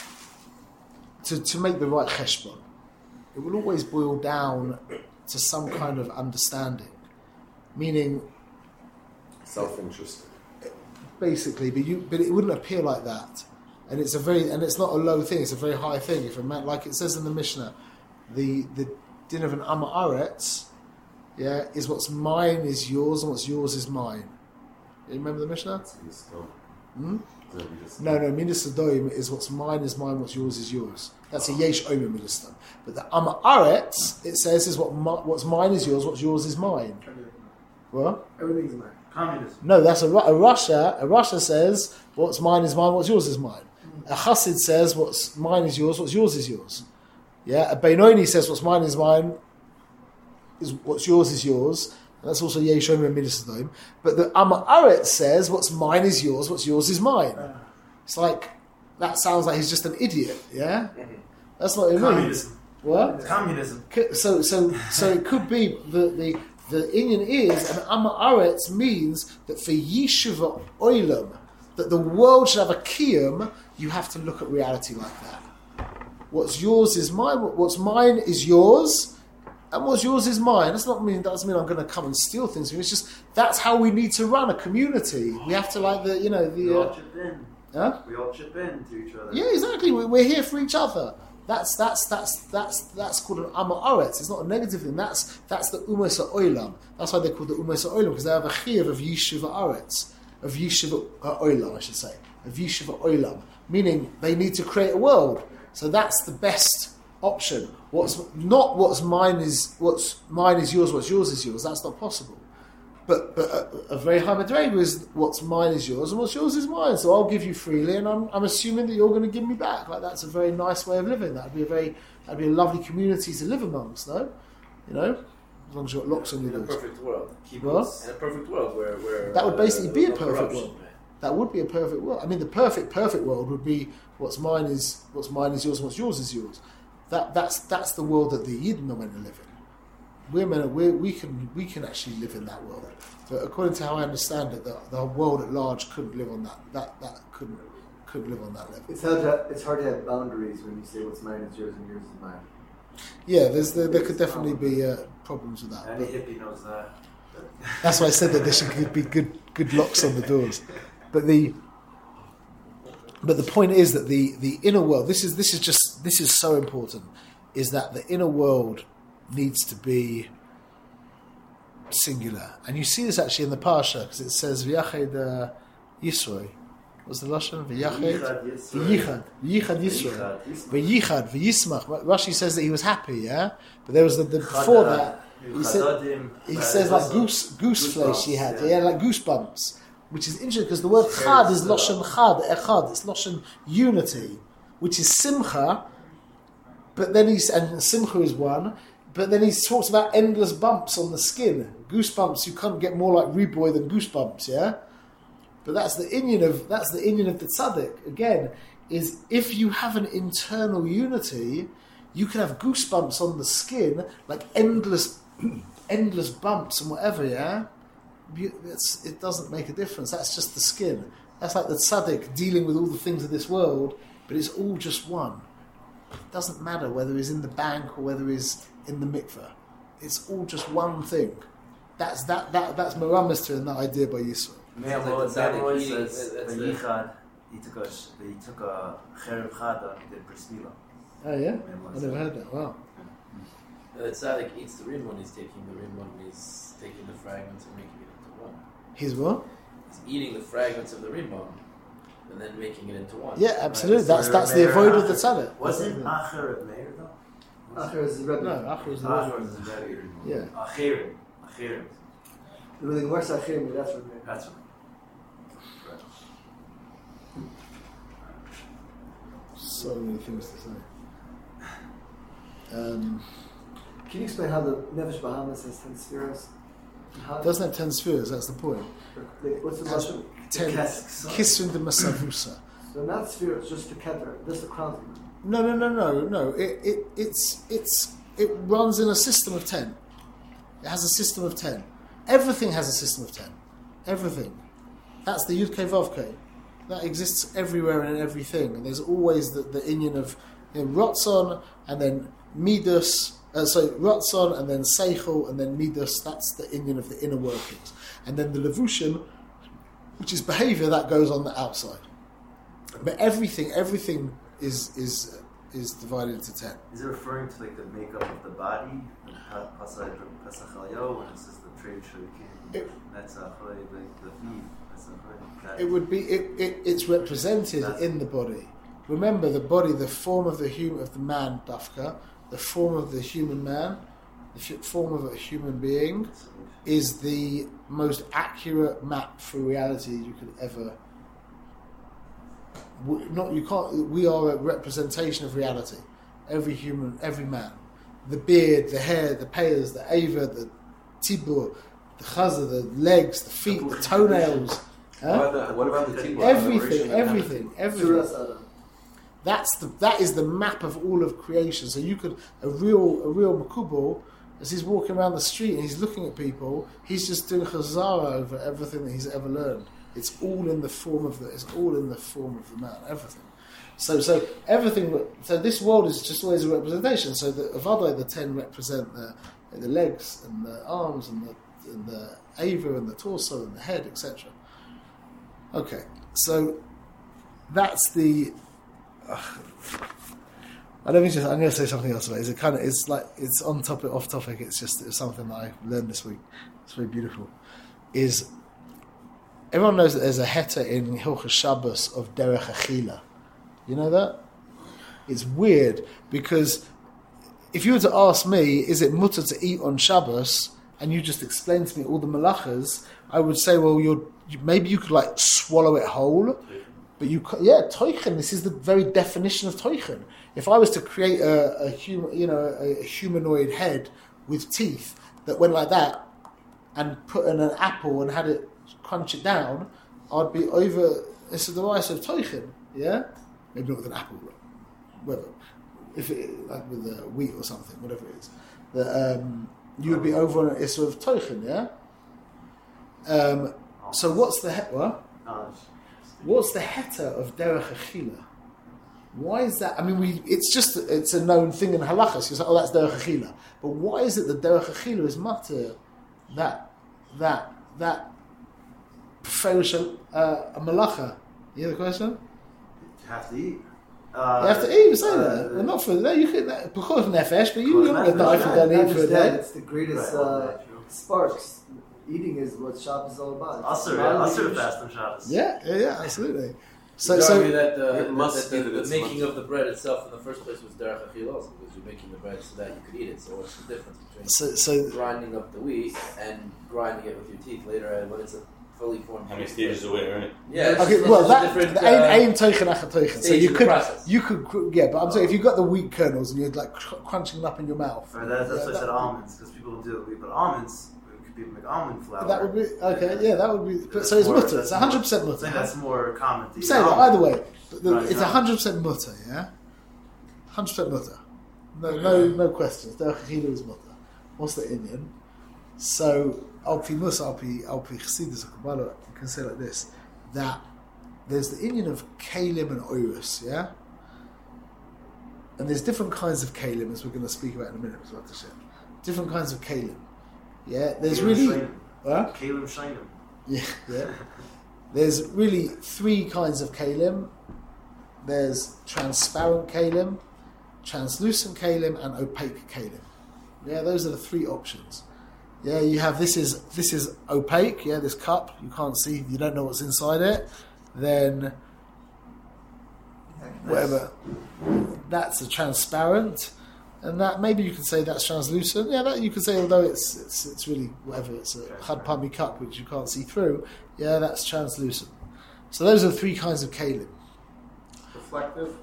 to, to make the right cheshbon. It will always boil down to some kind of understanding, meaning self-interested. basically, but you but it wouldn't appear like that. And it's a very and it's not a low thing, it's a very high thing. If a man, like it says in the Mishnah, the the din of an Amma Aretz, yeah, is what's mine is yours and what's yours is mine. You remember the Mishnah? Hmm? No, no, Midas Adoim is what's mine is mine, what's yours is yours. That's a Yesh Omer Midas. But the Amma Aretz, it says, is what mi- what's mine is yours, what's yours is mine. What? Everything's mine. Communism. No, that's a, Ru- a Russia. A Russia says, what's mine is mine, what's yours is mine. A Chassid says, what's mine is yours, what's yours is yours. Yeah, a Beinoni says, what's mine is mine, is what's yours is yours. And that's also Yeshom and Midas Adom. But the Amma Aretz says, what's mine is yours, what's yours is mine. It's like, that sounds like he's just an idiot, yeah? That's not what it means. Communism. What? Communism. So, so, so it could be the the the Indian is an Amma Aretz means that for Yeshiva Oilam, that the world should have a kiyum. You have to look at reality like that. What's yours is mine. What's mine is yours, and what's yours is mine. That's not mean that doesn't mean I'm going to come and steal things from you. It's just that's how we need to run a community. We have to like the you know We the. all Uh, chip in. huh? We all chip in to each other. Yeah, exactly. We- We're here for each other. That's that's that's that's that's called an Amma Oretz. It's not a negative thing. That's that's the Umes Oilam. That's why they're called the Umes Oilam, because they have a chiyuv of Yishuv Oretz, of Yishuv Oilam, I should say, of Yishuv Oilam, meaning they need to create a world. So that's the best option. What's not what's mine is what's mine is yours. What's yours is yours. That's not possible. But but a, a very high madrega is what's mine is yours and what's yours is mine. So I'll give you freely, and I'm I'm assuming that you're going to give me back. Like that's a very nice way of living. That'd be a very that'd be a lovely community to live amongst. No, you know, as long as you've got locks on your In a doors. perfect world. What? In a perfect world where, where That would basically uh, be a no perfect corruption, world. man. That would be a perfect world. I mean, the perfect perfect world would be what's mine is what's mine is yours, and what's yours is yours. That that's that's the world that the Yidden are meant to live in. We're meant to, we're, we can we can actually live in that world. But according to how I understand it, the, the world at large couldn't live on that. That that couldn't couldn't live on that level. It's hard to it's hard to have boundaries when you say what's mine is yours and yours is mine. Yeah, there's there, there could definitely be uh, problems with that. Any But hippie knows that. that's why I said that there should be good good locks on the doors. But the but the point is that the, the inner world. This is this is just this is so important. Is that the inner world needs to be singular, and you see this actually in the parsha because it says v'yached uh, Yisroi. What's the lashon? V'yached v'yichad v'yichad Yisroi v'yichad v'yismach. Rashi says that he was happy, yeah. But there was the, the before that he said he says like goose goose flesh he had, yeah, like goosebumps, which is interesting because the word chad is lashon chad echad. It's lashon unity, which is simcha. But then he's and simcha is one. But then he talks about endless bumps on the skin. Goosebumps, you can't get more like riboy than goosebumps, yeah? But that's the inyan of that's the inyan of the tzaddik. Again, is if you have an internal unity, you can have goosebumps on the skin, like endless endless bumps and whatever, yeah? It's, it doesn't make a difference. That's just the skin. That's like the tzaddik dealing with all the things of this world, but it's all just one. It doesn't matter whether he's in the bank or whether he's in the mikveh. It's all just one thing. That's that that that's Maramis in that idea by Yisrael. Me'amod Tzaddik eating, says that's the- v'yichad. He took a sh- he took a cherev chada. He did bris milah. Oh yeah, I never heard that. Wow. The tzaddik eats the rimon, he's taking the rimon, he's taking the fragments and making it into one. He's what? He's eating the fragments of the rimon and then making it into one. Yeah, absolutely. Right, That's so that's the Meir avoid of the Acher- tzaddik. Wasn't Acher of Meir though? Acher is the Rebbe. No, Acher is the Acher word. is better. Yeah. Acherim. Acherim. Really worse Acher, that's what it That's right. So many things to say. Um, Can you explain how the Nefesh Bahamas has ten spheres? How, doesn't have ten spheres. That's the point. like, what's the Has Russian? Ten Casks. kisrin de masavusa. So not sphere, it's just the keter, just the crown. No, no, no, no, no. It, it, it's, it's, it runs in a system of ten. It has a system of ten. Everything has a system of ten. Everything. That's the Yud Kei Vav Kei. That exists everywhere and in everything. And there's always the, the inyan of you know, Ratzon and then Midas. Uh, so Ratzon and then Seichel and then Midas. That's the inyan of the inner workings. And then the Levushim, which is behavior, that goes on the outside. But everything, everything is is is divided into ten. Is it referring to like the makeup of the body? Pasach Pesach when it says the trade It- Netzach, like the feet. That- It would be it, it it's represented That's- in the body. Remember the body, the form of the human of the man, Dafka, the form of the human man, the f- form of a human being, is the most accurate map for reality you could ever. w- Not you can't. We are a representation of reality. Every human, every man, the beard, the hair, the payas, the ava, the tibur, the chaza, the legs, the feet, the toenails. What Huh? about the, what about the team? Everything, everything, everything. Suras Adam. That's the that is the map of all of creation. So you could a real a real makubal as he's walking around the street and he's looking at people, he's just doing chazara over everything that he's ever learned. It's all in the form of the it's all in the form of the man, everything. So, so everything. So this world is just always a representation. So the Avadai, the ten represent the the legs and the arms and the and the ava and the torso and the head, et cetera. Okay, so that's the. Uh, I don't mean just. I'm going to say something else about it. It's kind of. It's like it's on topic, off topic. It's just it's something that I learned this week. It's very beautiful. Is everyone knows that there's a heta in Hilchos Shabbos of derech achila. You know that? It's weird because if you were to ask me, is it mutter to eat on Shabbos, and you just explain to me all the malachas, I would say, well, you're you, maybe you could like swallow it whole, but you yeah, toichen. This is the very definition of toichen. If I was to create a, a human, you know, a, a humanoid head with teeth that went like that, and put in an apple and had it crunch it down, I'd be over. This is the rice of toichen, yeah. Maybe not with an apple, but whatever. If it like with uh, wheat or something, whatever it is, that um, you would be over on an issue of toichen, yeah. Um, so what's the he- what? What's the heta of derech achila? Why is that? I mean, we it's just it's a known thing in halachas. You say, oh, that's derech achila. But why is it that derech achila is matter that that that ferish uh, a malacha? You hear the question? You have to eat. Uh, You have to eat. Say uh, that. Well, not for that. You could because nefesh, but you, you're not going to die Not- for not that eat just for a that, day. it's the greatest Right. uh, sparks. Eating is what Shabbos is all about. Also, Not also only- the fast on Shabbos. Yeah, yeah, yeah, absolutely. So, So, you so argue that the, it must that be the, that it's the making much- of the bread itself in the first place was derech achila also, because you're making the bread so that you could eat it. So what's the difference between so, so grinding up the wheat and grinding it with your teeth later uh, when it's a fully formed? How many stages away, right? Yeah. It's okay, just, it's well, just that a different, ain uh, ain toichen acha toichen. So stage you of the could, process. you could, cr- yeah. But I'm saying if you got the wheat kernels and you're like cr- crunching them up in your mouth, Or that, that's yeah, why I that said would- almonds, because people do it. But almonds, people make almond flour. That would be okay. Yeah, that would be. But, That's so it's more- mutter. that's It's hundred percent more- mutter. I think that's more common. To I'm eat saying that almonds. either way, but the, Right, it's yeah. hundred percent mutter. Yeah, hundred percent mutter. No, no, no questions. Derech achila is mutter. What's the Indian? So alpi mus alpi alpi chassidus or kabbalah, you can say like this: that there's the Indian of kalim and oirus. Yeah. And there's different kinds of kalim, as we're going to speak about in a minute. Different kinds of kalim. Yeah, there's Kalim really. Shainim. Huh? Kalim Shainim. Yeah, yeah. There's really three kinds of kalim. There's transparent kalim, translucent kalim, and opaque kalim. Yeah, those are the three options. Yeah, you have this is this is opaque. Yeah, this cup you can't see, you don't know what's inside it. Then whatever, that's a transparent, and that maybe you could say that's translucent. Yeah, that you could say, although it's it's it's really whatever, it's a chad pami cup which you can't see through. Yeah, that's translucent. So those are the three kinds of kalim. Reflective.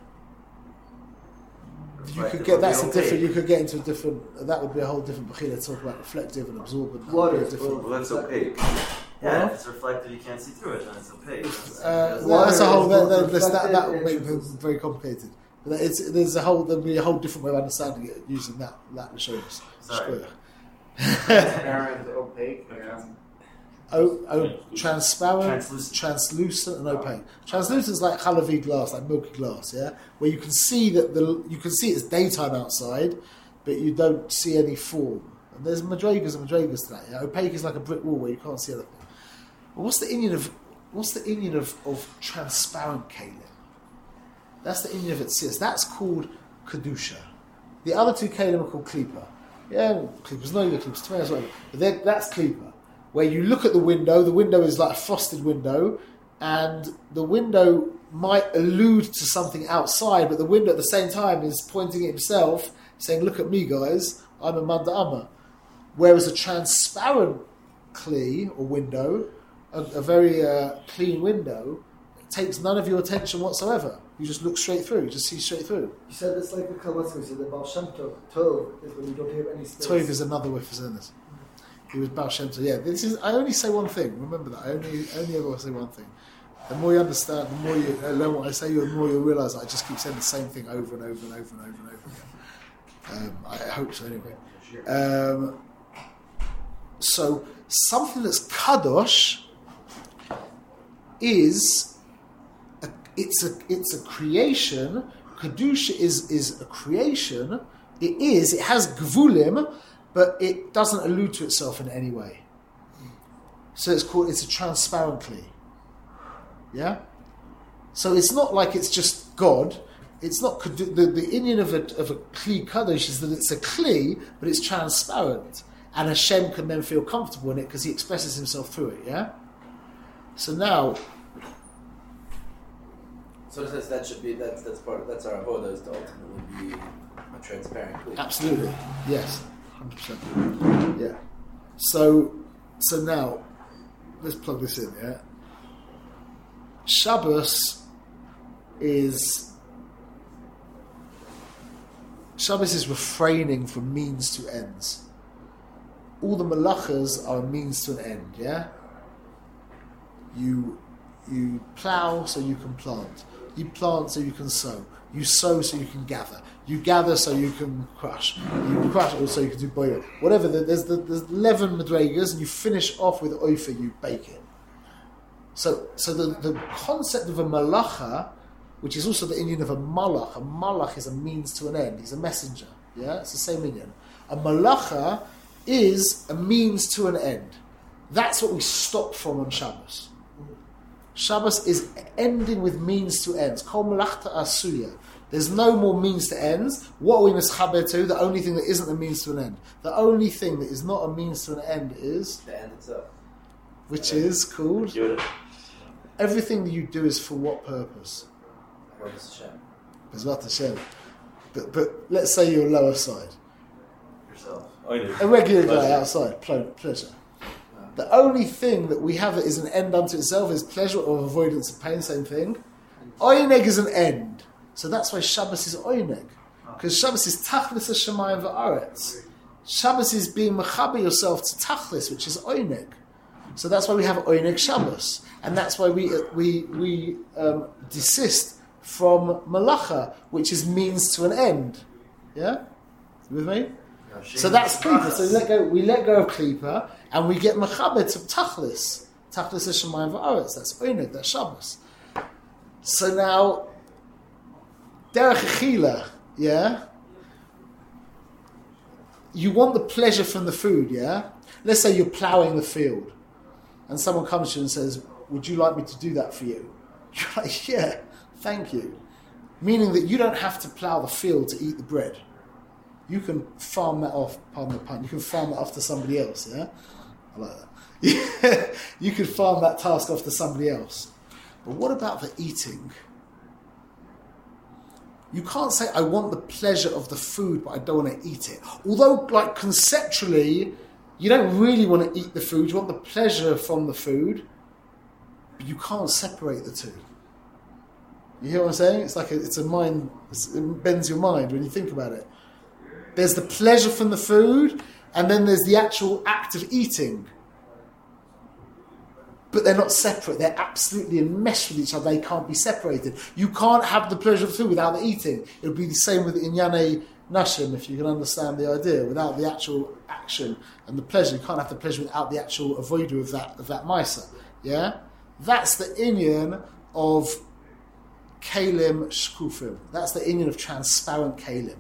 You could get that's a different. You could get into a different. That would be a whole different bechila to talk about reflective and absorbent. That would Water be a is different. Well, that's opaque. Yeah, Huh? if it's reflective, you can't see through it, then it's opaque. That's- Uh, that's- well, that's a whole. Water That, is that, that, that, that reflective would make and things translucent. very complicated. But it's there's a whole there'll be a whole different way of understanding it using that that shows. Sorry. Transparent, opaque, and Oh, oh, transparent, Translucent. translucent, and opaque. Translucent is like halavi glass, like milky glass, yeah, where you can see that the you can see it's daytime outside, but you don't see any form. And there's madrigas and madrigas to that. Yeah? Opaque is like a brick wall where you can't see anything. But what's the Indian of what's the Indian of, of transparent kalim? That's the Indian of Etzias. That's called kedusha. The other two kalim are called klipa. Yeah, klipa's no, klipa's tomatoes, whatever. But they're- that's klipa. Where you look at the window, the window is like a frosted window, and the window might allude to something outside, but the window at the same time is pointing at himself, saying, "Look at me, guys, I'm a manda amma." Whereas a transparent kli or window, a, a very uh, clean window, takes none of your attention whatsoever. You just look straight through, you just see straight through. You said it's like the Kalmatzah, you said the Baal Shem Tov. Tov is when you don't have any space. Tov is another way for saying this. He was Baal Shem Tov. Yeah, this is. I only say one thing. Remember that. I only only ever say one thing. The more you understand, the more you uh, learn what I say, the more you'll realise that I just keep saying the same thing over and over and over and over and over again. Um, I hope so, anyway. Um, so something that's kadosh is a, It's a it's a creation. Kedusha is is a creation. It is. It has gvulim, but it doesn't allude to itself in any way. So it's called. It's a transparent kli. Yeah. So it's not like it's just God. It's not the the inyan of a of a kli kadosh is that it's a kli, but it's transparent, and Hashem can then feel comfortable in it because He expresses Himself through it. Yeah. So now. So it says that should be that's that's part of, that's our avoda is to ultimately be a transparent kli. Absolutely, yes, hundred percent. Yeah. So so now let's plug this in. Yeah. Shabbos is. Shabbos is refraining from means to ends. All the malachas are a means to an end, yeah? You you plough so you can plant. You plant so you can sow. You sow so you can gather. You gather so you can crush. You crush so you can do boil. Whatever, there's, the, there's eleven madregas and you finish off with oifer, you bake it. So so the, the concept of a malacha, which is also the inyan of a malach. A malach is a means to an end. He's a messenger. Yeah, it's the same inyan. A malacha is a means to an end. That's what we stop from on Shabbos. Shabbos is ending with means to ends. Kol malachta asuya. There's no more means to ends. What are we mischaber to? The only thing that isn't a means to an end. The only thing that is not a means to an end is The end itself. which is called everything that you do is for what purpose? Avodas Hashem. Bezrat Hashem. But, but let's say you're lower side. Yourself. A regular guy outside, ple- pleasure. The only thing that we have that is an end unto itself is pleasure or avoidance of pain, same thing. Oyneg is an end. So that's why Shabbos is oyneg. Because Shabbos is tachlis ha-shamayim va'aretz. Shabbos is being mechaber yourself to tachlis, which is oyneg. So that's why we have oyneg Shabbos. And that's why we we we um, desist from malacha, which is means to an end. Yeah? You with me? So that's klipa. So we let go. We let go of klipa, and we get mechaber to tachlis, tachlis ha-shamayim va'aretz. That's oyneg. That's Shabbos. So now, derech achila, yeah. You want the pleasure from the food, yeah. Let's say you're ploughing the field, and someone comes to you and says, "Would you like me to do that for you?" You're like, "Yeah, thank you." Meaning that you don't have to plough the field to eat the bread. You can farm that off, pardon the pun, you can farm that off to somebody else, yeah? I like that. You could farm that task off to somebody else. But what about the eating? You can't say, I want the pleasure of the food, but I don't want to eat it. Although, like, conceptually, you don't really want to eat the food, you want the pleasure from the food, but you can't separate the two. You hear what I'm saying? It's like a, it's a mind, it's, it bends your mind when you think about it. There's the pleasure from the food, and then there's the actual act of eating. But they're not separate. They're absolutely enmeshed with each other. They can't be separated. You can't have the pleasure of the food without the eating. It would be the same with Inyane Nashim, if you can understand the idea. Without the actual action and the pleasure, you can't have the pleasure without the actual avoider of that of that Maisa. Yeah? That's the inyan of Kalim Shkufim. That's the inyan of transparent Kalim.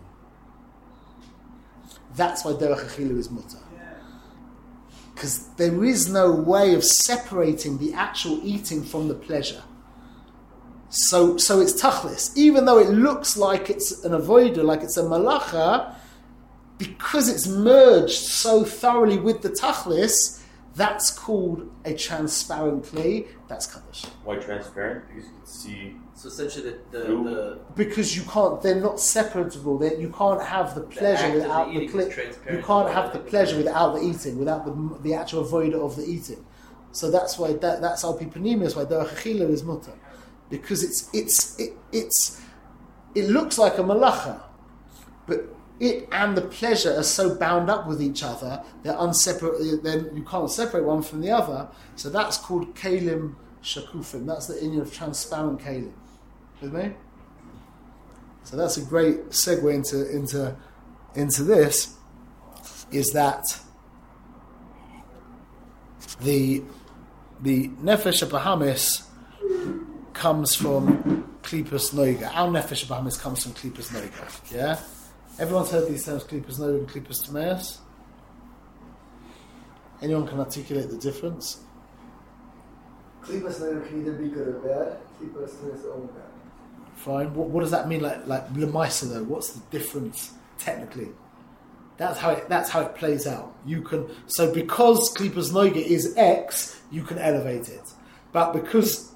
That's why Derech Achilu is mutter. Because there is no way of separating the actual eating from the pleasure. So so it's tachlis. Even though it looks like it's an avoider, like it's a malacha, because it's merged so thoroughly with the tachlis, that's called a transparent kli. That's kaddish. Why transparent? Because you can see. So essentially, the, the, Ooh. the Because you can't, they're not separable. They, you can't have the pleasure act of the without the, eating ple- is transparent. You can't have the pleasure without the eating, without the the actual avoider of the eating. So that's why that, that's al pi panimius, why derech achila is mutter, because it's it's it, it's it looks like a malacha, but it and the pleasure are so bound up with each other, they're unseparable. Then you can't separate one from the other. So that's called kalim shakufim. That's the inyan of transparent kalim. With me? So that's a great segue into into into this. Is that the the nefesh habahamis comes from Klipus Noiga. Our Nefesh Bahamis comes from Klipus Noiga. Yeah? Everyone's heard these terms, Klipus Noiga and Klipus Timaeus? Anyone can articulate the difference? Klipas Noiga can either be good or bad. Klipas Timaeus is only bad. Fine. What, what does that mean? Like like Lemaisa though? What's the difference technically? That's how it. That's how it plays out. You can so because Klipus Noiga is X, you can elevate it, but because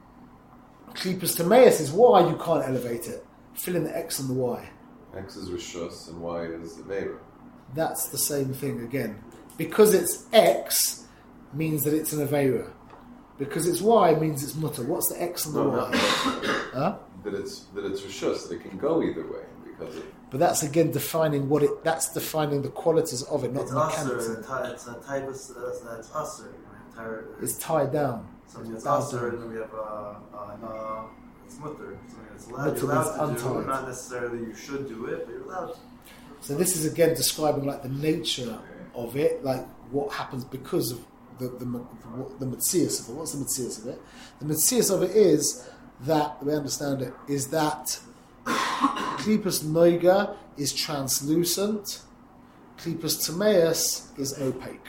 Klipus Timaeus is Y, you can't elevate it. Fill in the X and the Y. X is Rishus and Y is Aveira. That's the same thing again. Because it's X means that it's an Aveira. Because it's Y means it's Mutter. What's the X and the No, Y? not that. Huh? That it's that it's Rishus. It can go either way because it, But that's again defining what it. That's defining the qualities of it, not It's the mechanics. usher. of it. ti- It's a type of uh, it's usher. Entire- It's tied down. So it's Bound usher, down. and then we have uh, uh, uh, it's mutter. Something that's allowed, Mutter you're allowed means to do. untied. Not necessarily you should do it, but you're allowed to. So this is again describing like the nature of it, like what happens because of the the the, the Metzias of it. What's the Metzias of it? The Metzias of it is that the way I understand it is that Klipus Noiga is translucent, Klipus Timaeus is opaque.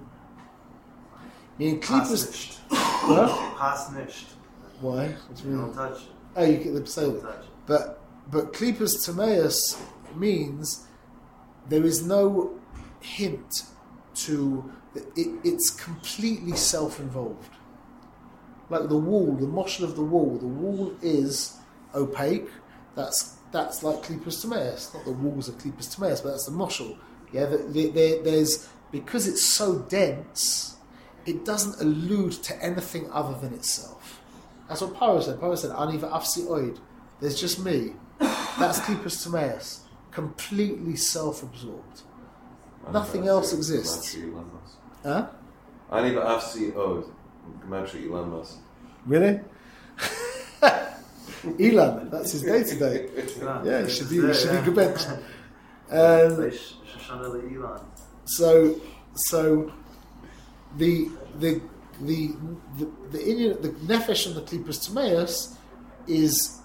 Meaning Klipus. Pasnished. Huh? Pasnished. Why? What do you Don't mean? touch it. Oh, you get them say Don't that. touch it. But but Klipus Timaeus means there is no hint to it, it's completely self-involved. Like the wall, the motion of the wall, the wall is opaque. That's that's like Klipus Timaeus. Not the walls of Klipus Timaeus, but that's the moshel. Yeah, the, the, the, there's because it's so dense, it doesn't allude to anything other than itself. That's what Paro said. Paro said, "Aniva afsi oid." There's just me. That's Klipus Timaeus, completely self-absorbed. Nothing else exists. Huh? Ani v'afsi od. Gematria Elon Musk. Really? Elon, that's his day today. Yeah, it should be, it should be good. It's Um, like Sh- Shoshana Elon. so, so the the the the the, Indian, the nefesh and the Klipus Timaeus is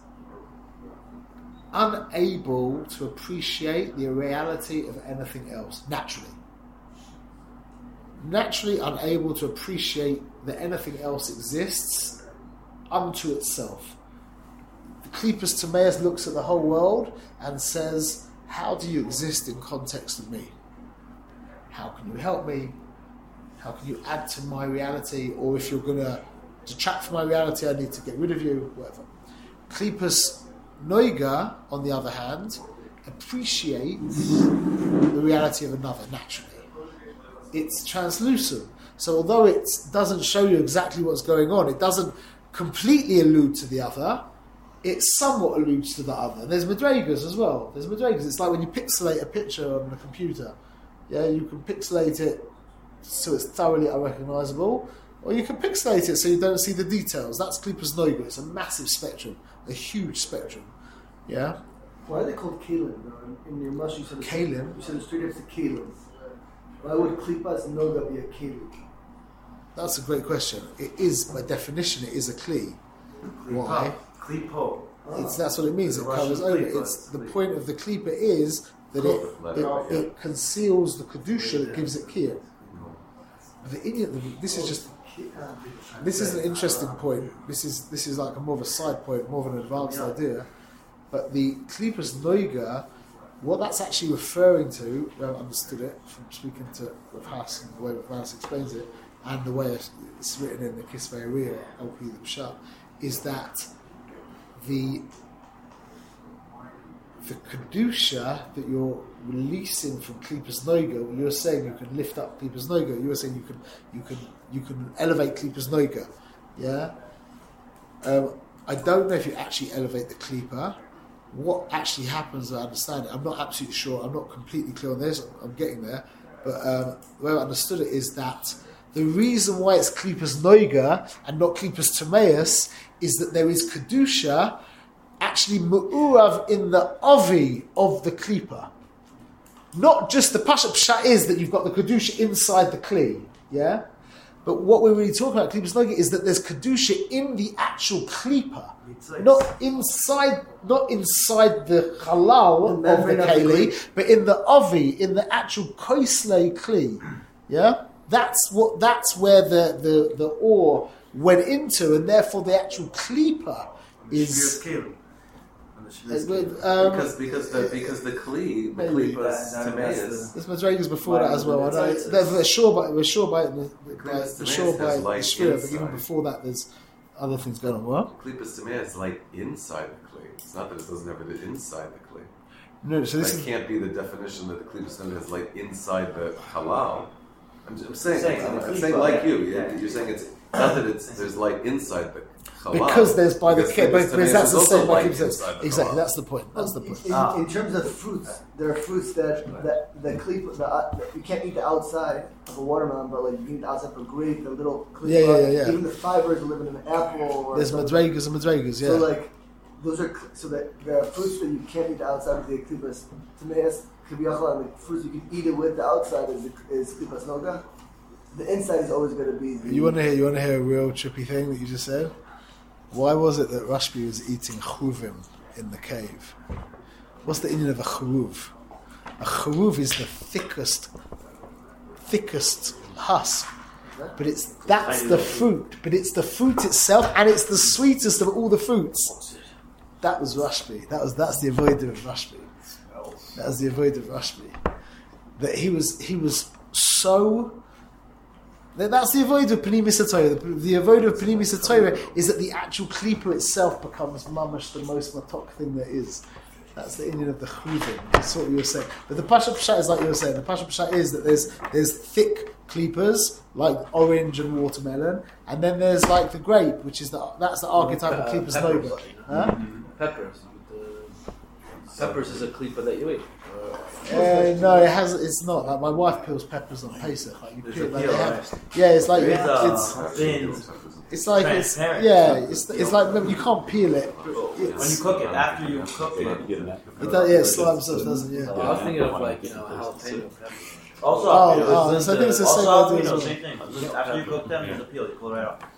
unable to appreciate the reality of anything else naturally. Naturally unable to appreciate that anything else exists unto itself. The Klipus Timaeus looks at the whole world and says, how do you exist in context of me? How can you help me? How can you add to my reality? Or if you're going to detract from my reality, I need to get rid of you, whatever. Klipus Noiga, on the other hand, appreciates the reality of another naturally. It's translucent. So although it doesn't show you exactly what's going on, it doesn't completely allude to the other, it somewhat alludes to the other. And there's madrigas as well. There's madrigas. It's like when you pixelate a picture on a computer. Yeah, you can pixelate it so it's thoroughly unrecognizable, or you can pixelate it so you don't see the details. That's Klipus Noiga. It's a massive spectrum, a huge spectrum. Yeah? Why are they called Kalim? In your mush, you said it's- Kalim? You said it's three types of Kalim. Why would Klipas Noga be a Kalim? That's a great question. It is, by definition, it is a Kli. Why? Klipo. It's, that's what it means. It The Russian covers over. klipa, It's it's the klipa. point of the klipa is that it, it, it conceals the kedusha that gives it kiyum. The Indian, this is just this is an interesting point. This is this is like a more of a side point, more of an advanced idea. But the klipas noiga, what that's actually referring to, I understood it from speaking to Rav Haas and the way Rav Haas explains it, and the way it's written in the Kisvei Ariyah, L P the Pshat, is that the the kedusha that you're releasing from Klipas Noiga, you're saying you can lift up Klipas Noiga. You're saying you can you can you can elevate Klipas Noiga. Yeah. Um, I don't know if you actually elevate the Klipa. What actually happens, I understand it. I'm not absolutely sure. I'm not completely clear on this. I'm getting there. But um, the way I understood it is that the reason why it's Klipas Noiga and not Klipas Timaeus is that there is kedusha actually mu'urav in the ovi of the klipa. Not just the pasha pshat is that you've got the kedusha inside the kli, yeah, But what we're really talking about, Klipas Noga, is that there's Kedusha in the actual Klipa. Not inside not inside the halal The of the membrane of the Keli, Kli. but in the Avi, in the actual Koisley Kli. Yeah? That's what that's where the, the, the ore went into, and therefore the actual Klipa is Shvius Keli. um, because because the because the kli the maybe. klipas That- timaeus There's Madrigas before that as well. I know It's- they're, they're sure by we're sure by the by, Klipas we're sure Timaeus by has the light Shvira, but even inside. before that, there's other things going on. What? klipas timaeus like inside the kli. It's not that it doesn't have it inside the kli. No, so this That is can't be the definition that the klipas timaeus has light inside the halal. I'm, I'm saying, Saying I'm, the I'm klipa, saying like yeah. you. Yeah. You're, you're saying it's not that it's there's light inside the halal. because there's by the Because K, klipas but timaeus that's is the also same light like you inside said. the Exactly, halal. that's the point. That's the point. In, Ah. in terms of fruits, there are fruits that that the klipa, the, uh, you can't eat the outside of a watermelon, but like you can eat the outside of a grape, the little klipa, Yeah, yeah, yeah, yeah. even the fibers living in an apple. Or There's something. Madrigas and Madrigas, yeah. So like those are cl- so that there are fruits that you can't eat the outside of the klipas timaeus, kibiyachal, and the fruits you can eat it with the outside is the, is klipas noga. The inside is always going to be. The, You want to hear? You want to hear a real trippy thing that you just said? Why was it that Rashbi was eating churuvim in the cave? What's the meaning of a churuv? A churuv is the thickest, thickest husk, but it's that's the fruit. But it's the fruit itself, and it's the sweetest of all the fruits. That was Rashbi. That was that's the avoider of Rashbi. That was the avoider of Rashbi. That he was he was so. That- That's the avoid of Panimis HaTorah. The, the avoid of Panimis HaTorah is that the actual klipa itself becomes mamash the most matok thing there is. That's the Indian of the chuvim. That's what you were saying. But the pasha pshat is like you were saying. The pasha pshat is that there's there's thick klipas like orange and watermelon, and then there's like the grape, which is the that's the archetype of klipas peppers. noga. Huh? Peppers. The peppers is a klipa that you eat. Uh, no, it has. It's not. Like my wife peels peppers on Pesach. Like you There's peel, a like peel, they have, right? yeah, it's like There is a it's thin. it's like it's transparent yeah, stuff. it's it's like remember, you can't peel it. When It's, you cook it, after you cook it, it does, yeah, it slimes up, doesn't it? I Yeah. was thinking of like, you know, jalapeno peppers. also Oh, you know, oh, it's so I think it's the same also, idea you know, as well. same thing. After you cook them, there's a peel. You pull it right off.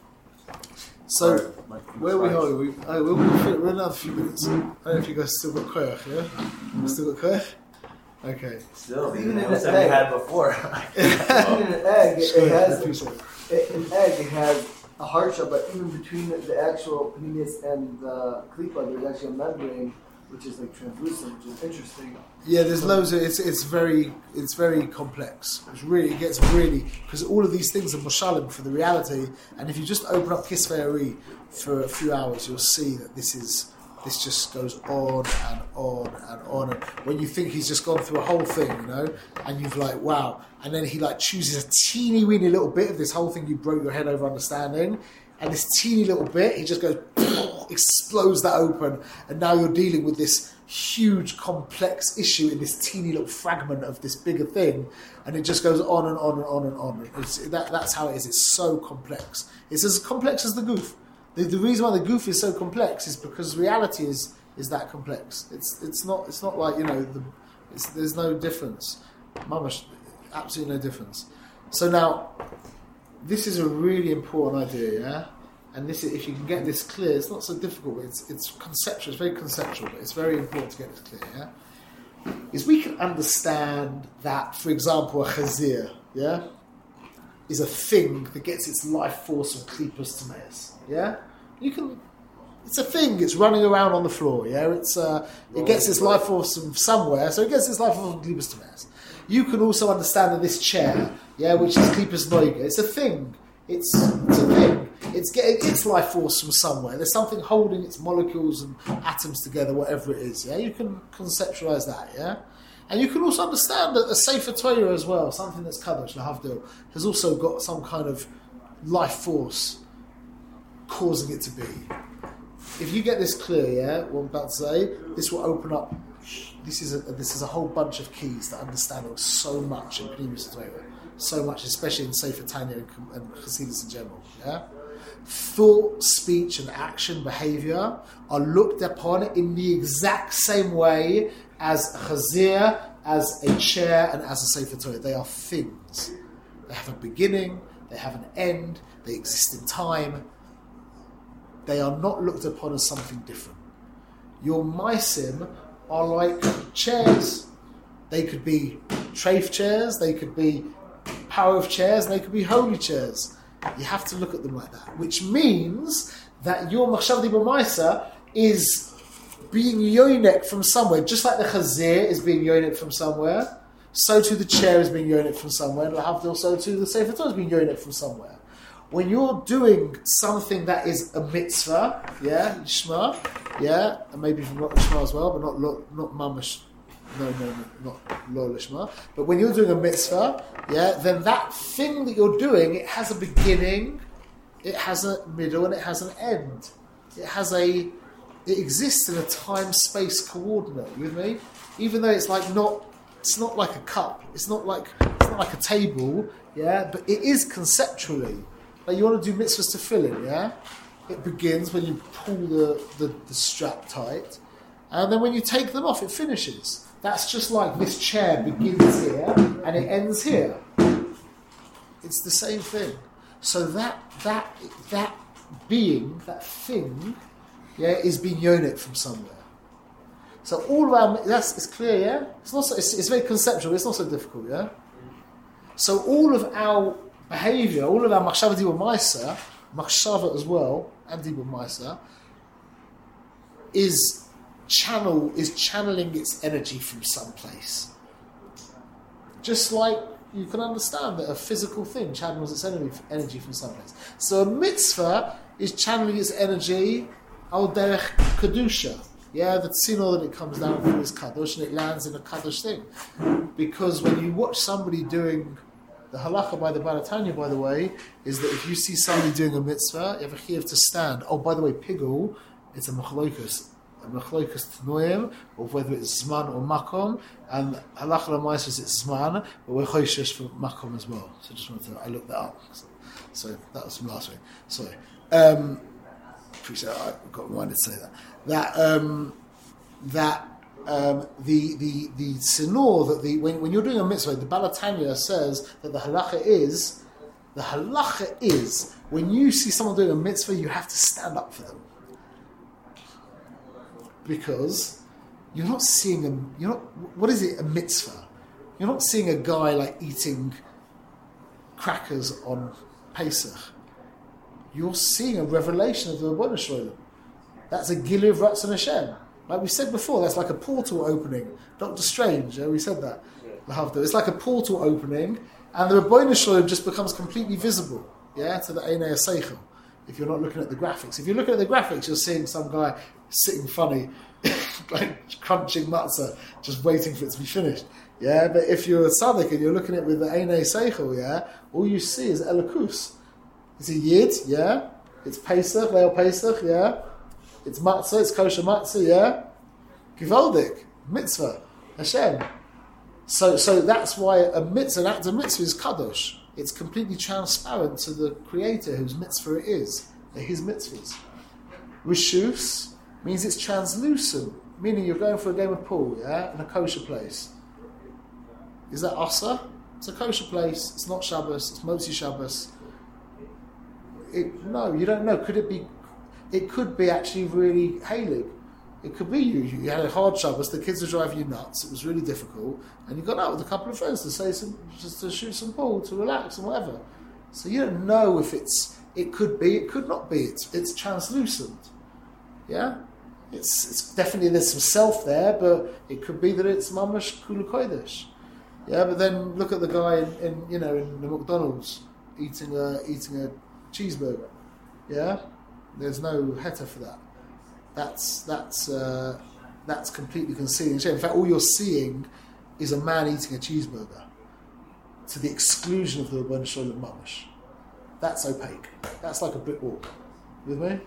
So Or, like, where we spice. are, we oh, we'll, we're we're another few minutes. I don't know if you guys still got koyach, yeah? Still got koyach? Okay. Still, Even even in in the we egg. had before. even an egg, it, it has Appreciate it. an egg. It has a hard shell, but even between the, the actual panimis and the klipa, there's actually a membrane which is like translucent, which is interesting. Yeah, there's loads of it's it's very it's very complex. It's really it gets really because all of these things are mushalim for the reality. And if you just open up Kisvei Ari for a few hours, you'll see that this is this just goes on and on and on. And when you think he's just gone through a whole thing, you know, and you've like wow, and then he like chooses a teeny weeny little bit of this whole thing you broke your head over understanding. And this teeny little bit, he just goes, explodes that open, and now you're dealing with this huge, complex issue in this teeny little fragment of this bigger thing, and it just goes on and on and on and on. It's, that, that's how it is. It's so complex. It's as complex as the goof. The, the reason why the goof is so complex is because reality is is that complex. It's it's not it's not like you know the, it's, there's no difference. Mamash, absolutely no difference. So now. This is a really important idea, yeah? And this is, if you can get this clear, it's not so difficult, but it's, it's conceptual, it's very conceptual, but it's very important to get this clear, yeah? Is we can understand that, for example, a chazir, yeah, is a thing that gets its life force from klipas timaeus, yeah? You can, it's a thing, it's running around on the floor, yeah? It's uh, it gets its life force from somewhere, so it gets its life force from klipas timaeus. You can also understand that this chair, yeah, which is klipas noiga, it's a thing. It's, it's a thing. It's getting its life force from somewhere. There's something holding its molecules and atoms together, whatever it is. Yeah, you can conceptualize that. Yeah, and you can also understand that a Sefer Torah as well, something that's kadosh lahavdil, has also got some kind of life force causing it to be. If you get this clear, yeah, what I'm about to say, this will open up. This is a this is a whole bunch of keys that understand so much in Pnimis Torah, so much, especially in Sefer Tanya and, and Chassidus in general. Yeah, thought, speech, and action, behavior are looked upon in the exact same way as a chazir, as a chair, and as a Sefer Torah. They are things. They have a beginning, they they have an end, they exist in time. They are not looked upon as something different. Your maisim are like chairs. They could be treif chairs, they could be power of chairs, and they could be holy chairs. You have to look at them like that, which means that your machshav dibur ma'isa is being yonek from somewhere, just like the chazir is being yonek from somewhere. So too the chair is being yonek from somewhere. Lahavdil, so too the sefer Torah is being yonek from somewhere. When you're doing something that is a mitzvah, yeah, shema, yeah, and maybe from not shema as well, but not lo, not mamash, no, no, no, not lo lishma. But when you're doing a mitzvah, yeah, then that thing that you're doing, it has a beginning, it has a middle, and it has an end. It has a, it exists in a time-space coordinate. You with me? Even though it's like not, it's not like a cup, it's not like it's not like a table, yeah, but it is conceptually. Like you want to do mitzvahs to fill in, yeah? It begins when you pull the, the, the strap tight, and then when you take them off, it finishes. That's just like this chair begins here and it ends here. It's the same thing. So that that that being, that thing, yeah, is being yonik from somewhere. So all of our that's it's clear, yeah. It's not so, it's, it's very conceptual. It's not so difficult, yeah. So all of our behavior, all of our machshava dibur ma'isa, machshava as well, and dibur ma'isa, is channel is channeling its energy from someplace. Just like you can understand that a physical thing channels its energy energy from someplace. So a mitzvah is channeling its energy al derech kedusha. Yeah, the tzino that it comes down through is kadosh, and it lands in a kadosh thing. Because when you watch somebody doing the halacha by the Baratanya, by the way, is that if you see somebody doing a mitzvah, you have a chiyuv to stand. Oh, by the way, pigul, it's a machlokus, a machlokus tnoim, or whether it's zman or makom, and halacha l'mais is it's zman, but we're choishish for makom as well. So just wanted to, I looked that up. So, so that was from last week. Sorry. Um, appreciate it. I got reminded to say that. That um, that. Um, the the the sinor that the when, when you're doing a mitzvah, the Balatanya says that the halacha is the halacha is when you see someone doing a mitzvah, you have to stand up for them, because you're not seeing a you're not what is it a mitzvah? You're not seeing a guy like eating crackers on Pesach. You're seeing a revelation of the Rebbeinu Shalom. That's a gilu of Ratzon Hashem. Like we said before, that's like a portal opening. Doctor Strange, yeah, we said that. Yeah. It's like a portal opening, and the Rebbeinu Shalom just becomes completely visible, yeah, to the Einei HaSeichel. If you're not looking at the graphics, if you're looking at the graphics, you're seeing some guy sitting funny, like crunching matzah, just waiting for it to be finished. Yeah, but if you're a tzaddik and you're looking at it with the Einei HaSeichel, yeah, all you see is Elokus. It's a Yid, yeah. It's Pesach, Leil Pesach, yeah. It's matzah, it's kosher matzah, yeah? Givaldik, mitzvah, Hashem. So so that's why a mitzvah, an act of mitzvah is kadosh. It's completely transparent to the Creator whose mitzvah it is. They're His mitzvahs. Rishus means it's translucent, meaning you're going for a game of pool, yeah? In a kosher place. Is that asa? It's a kosher place, it's not Shabbos, it's Motzi Shabbos. It, no, you don't know. Could it be It could be actually really Halig. It could be you. You had a hard Shabbos, the kids were driving you nuts, it was really difficult, and you got out with a couple of friends to say some, just to shoot some ball, to relax and whatever. So you don't know if it's, it could be, it could not be. It's it's translucent. Yeah? It's it's definitely, there's some self there, but it could be that it's mamash kula kodesh. Yeah, but then look at the guy in, in you know, in the McDonald's eating a, eating a cheeseburger. Yeah? There's no heta for that. That's that's uh, that's completely concealing shame. In fact, all you're seeing is a man eating a cheeseburger to the exclusion of the Rebbeinu Shalom mamash. That's opaque. That's like a brick wall. With me?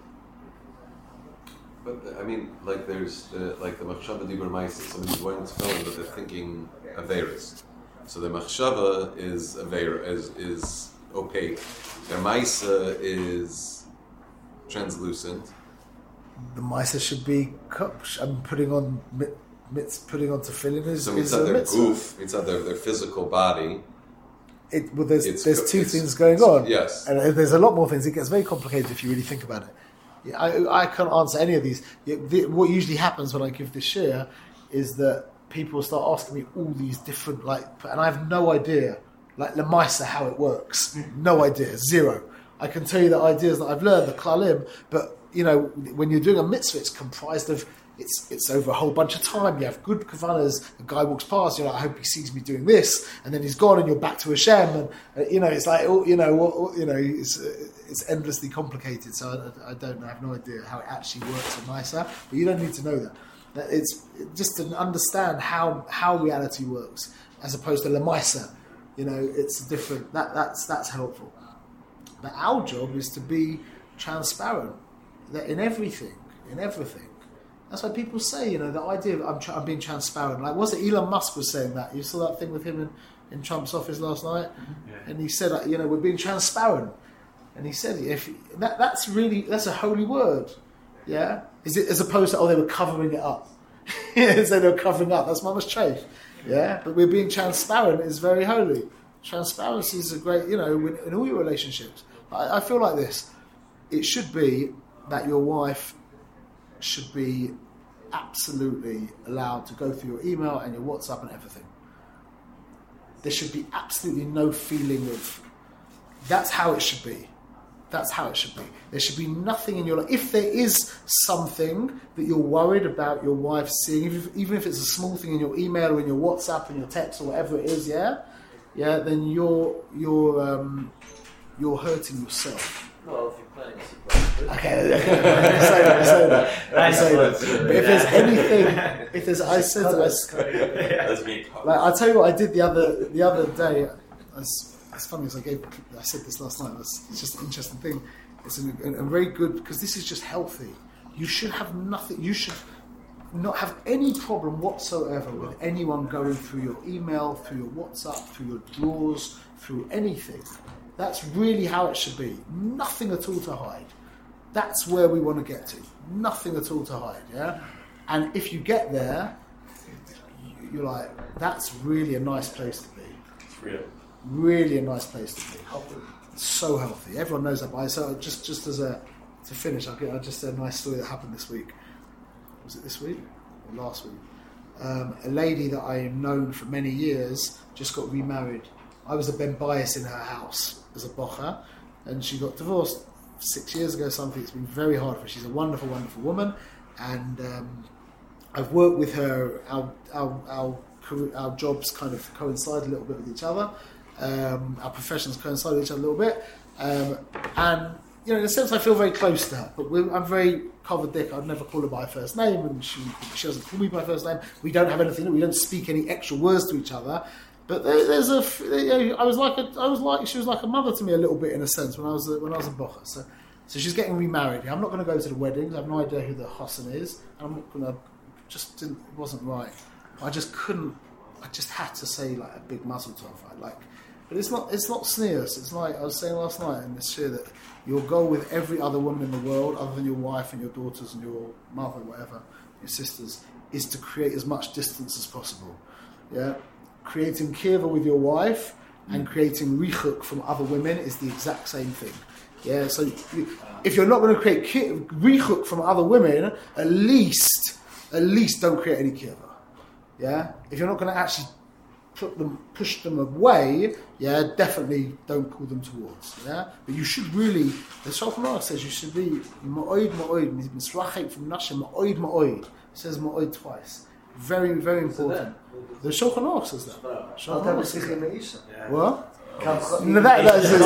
But I mean, like there's the like the machshava dibur ma'isa. Somebody's going to film, but they're thinking averis. So the machshava is aver is is opaque. Their ma'isa is translucent. The ma'isa should be cup. I'm putting on mitz, putting on tefillin is, so is it's a their mitzvah. goof, it's their their physical body it, well, there's It's there's co- two it's- things going on. yes. And there's a lot more things. It gets very complicated if you really think about it. Yeah, I, I can't answer any of these. Yeah, the, what usually happens when I give this share is that people start asking me all these different, like, and I have no idea, like Lemaisa, how it works. No idea, zero. I can tell you the ideas that I've learned, the klalim, but you know, when you're doing a mitzvah, it's comprised of, it's it's over a whole bunch of time. You have good kavanas. A guy walks past, you're like, I hope he sees me doing this, and then he's gone, and you're back to Hashem, and uh, you know, it's like, oh, you know, what, you know, it's uh, it's endlessly complicated. So I, I don't know, I have no idea how it actually works on Misa, but you don't need to know that. That it's just to understand how how reality works, as opposed to Lemaisa. You know, it's different. That that's that's helpful. But our job is to be transparent. That in everything, in everything. That's why people say, you know, the idea of I'm, tra- I'm being transparent. Like, was it Elon Musk was saying that? You saw that thing with him in, in Trump's office last night, Yeah. and he said, you know, we're being transparent. And he said, if that that's really that's a holy word, yeah. Is it as opposed to oh they were covering it up? Yeah, so they were covering up. That's mama's chafe, yeah. But we're being transparent is very holy. Transparency is a great, you know, in, in all your relationships. I, I feel like this. It should be that your wife should be absolutely allowed to go through your email and your WhatsApp and everything. There should be absolutely no feeling of, that's how it should be. That's how it should be. There should be nothing in your life. If there is something that you're worried about your wife seeing, even if, even if it's a small thing in your email or in your WhatsApp and your text or whatever it is, yeah, yeah, then you're you're um, you're hurting yourself. Well, if you're planning a surprise. Okay, okay. say that, say that. I say that. But if there's anything, if there's, I said, I, Let's be like I'll tell you what I did the other the other day. As as funny as I gave, I said this last night. It's, it's just an interesting thing. It's a, a, a very good because this is just healthy. You should have nothing. You should not have any problem whatsoever with anyone going through your email, through your WhatsApp, through your drawers, through anything. That's really how it should be. Nothing at all to hide. That's where we want to get to. Nothing at all to hide, yeah? And if you get there, you're like, that's really a nice place to be. It's real. Really a nice place to be. So healthy. Everyone knows that. But I, so just, just as a, to finish, I'll get I'll just a nice story that happened this week. Was it this week? Or last week? Um, a lady that I have known for many years just got remarried. I was a Ben Bias in her house as a bocha, and she got divorced six years ago, something. It's been very hard for her. She's a wonderful, wonderful woman, and um, I've worked with her. Our, our, our, career, our jobs kind of coincide a little bit with each other. Um, our professions coincide with each other a little bit. Um, and, you know, in a sense, I feel very close to her, but we're, I'm very covered dick. I'd never call her by her first name, and she, she doesn't call me by her first name. We don't have anything, we don't speak any extra words to each other. But there, there's a, you know, I was like, a, I was like, she was like a mother to me a little bit in a sense when I was a, when I was a bocha. So, so she's getting remarried. I'm not going to go to the weddings. I have no idea who the chassan is. I'm not going to. Just didn't. It wasn't right. I just couldn't. I just had to say like a big mazel tov. I like, but it's not. It's not sneers. It's like I was saying last night in this year that your goal with every other woman in the world, other than your wife and your daughters and your mother, whatever, your sisters, is to create as much distance as possible. Yeah. Creating kirva with your wife and creating richuk from other women is the exact same thing. Yeah, so you, if you're not going to create ki- richuk from other women, at least, at least don't create any kirva. Yeah, if you're not going to actually put them, push them away, yeah, definitely don't pull them towards. Yeah, but you should really. The Shulchan Aruch says you should be ma'oid ma'oid misrachek from nashim ma'oid ma'oid. It says ma'oid twice. Very, very important. The Shulchan Aruch says that. Shulchan Aruch says that. Yeah. What? No, that, that, is,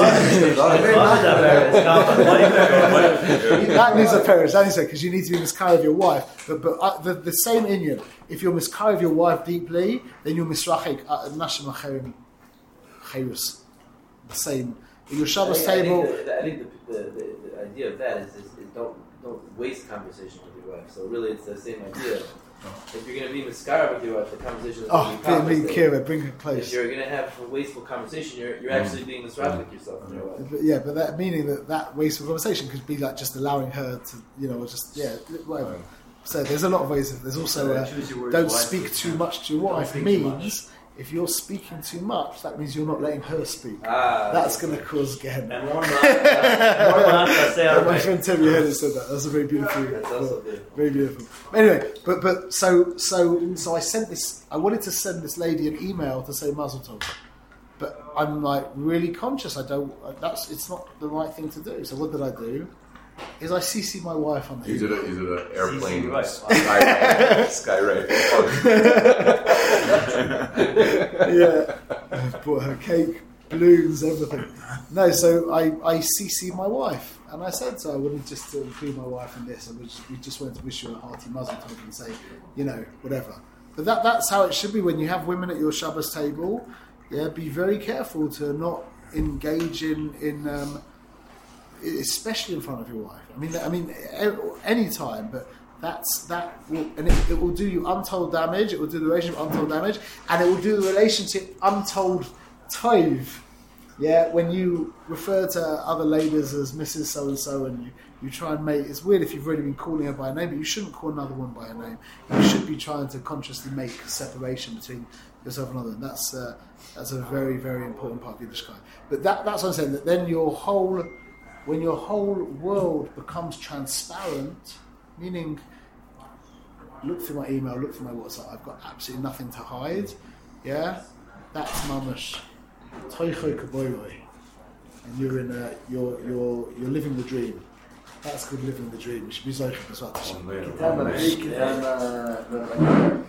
that needs a perish. That needs a because you need to be miscarried of your wife. But but uh, the, the same inyan. If you're miscarried of your wife deeply, then you're misrachik nashim acherim chayrus. The same. Your Shabbos I, table. I think, the, I think the, the, the, the idea of that is, is, is don't don't waste conversation with your wife. So really, it's the same idea. If you're going to be mascara with your wife, the conversation is Oh, going to be being Kira, bring her close. If you're going to have a wasteful conversation, you're you're actually being misrachik with yourself and your wife. But yeah, but that meaning that that wasteful conversation could be like just allowing her to, you know, or just yeah, whatever. So there's a lot of ways. Of, there's also uh, Choose your words don't wisely. speak too much to your wife speak too means if you're speaking too much, that means you're not letting her speak. Ah, That's going to cause Gehenna. And one month, uh, one month, I say, And my okay. friend Terry Head said that. That's a very beautiful. That's also good. Very beautiful. Anyway, but but so so so I sent this. I wanted to send this lady an email to say Mazel Tov, but I'm like really conscious. I don't. That's it's not the right thing to do. So what did I do? Is I C C my wife on the You did email. a you did an airplane right. sky sky Yeah, bought her cake, balloons, everything. No, so I, I C C my wife, and I said so I wanted just to include my wife in this, and we just, we just wanted to wish you a hearty Mazel Tov and say, you know, whatever. But that that's how it should be when you have women at your Shabbos table. Yeah, be very careful to not engage in in. Um, especially in front of your wife. I mean, I mean, any time, but that's that will, and it, it will do you untold damage. It will do the relationship untold damage, and it will do the relationship untold tove. Yeah, when you refer to other ladies as Missus So and So, and you, you try and make it's weird if you've already been calling her by a name, but you shouldn't call another one by a name. You should be trying to consciously make separation between yourself and another. And that's uh, that's a very very important part of Yiddishkeit. But that that's what I'm saying. That then your whole When your whole world becomes transparent, meaning look through my email, look through my WhatsApp, I've got absolutely nothing to hide, yeah, that's mamash toichoi kaboiroi, and you're in a, you're you're you're living the dream. That's good living the dream. You should be zocheh as well. Kitam, uh, Kitam, uh,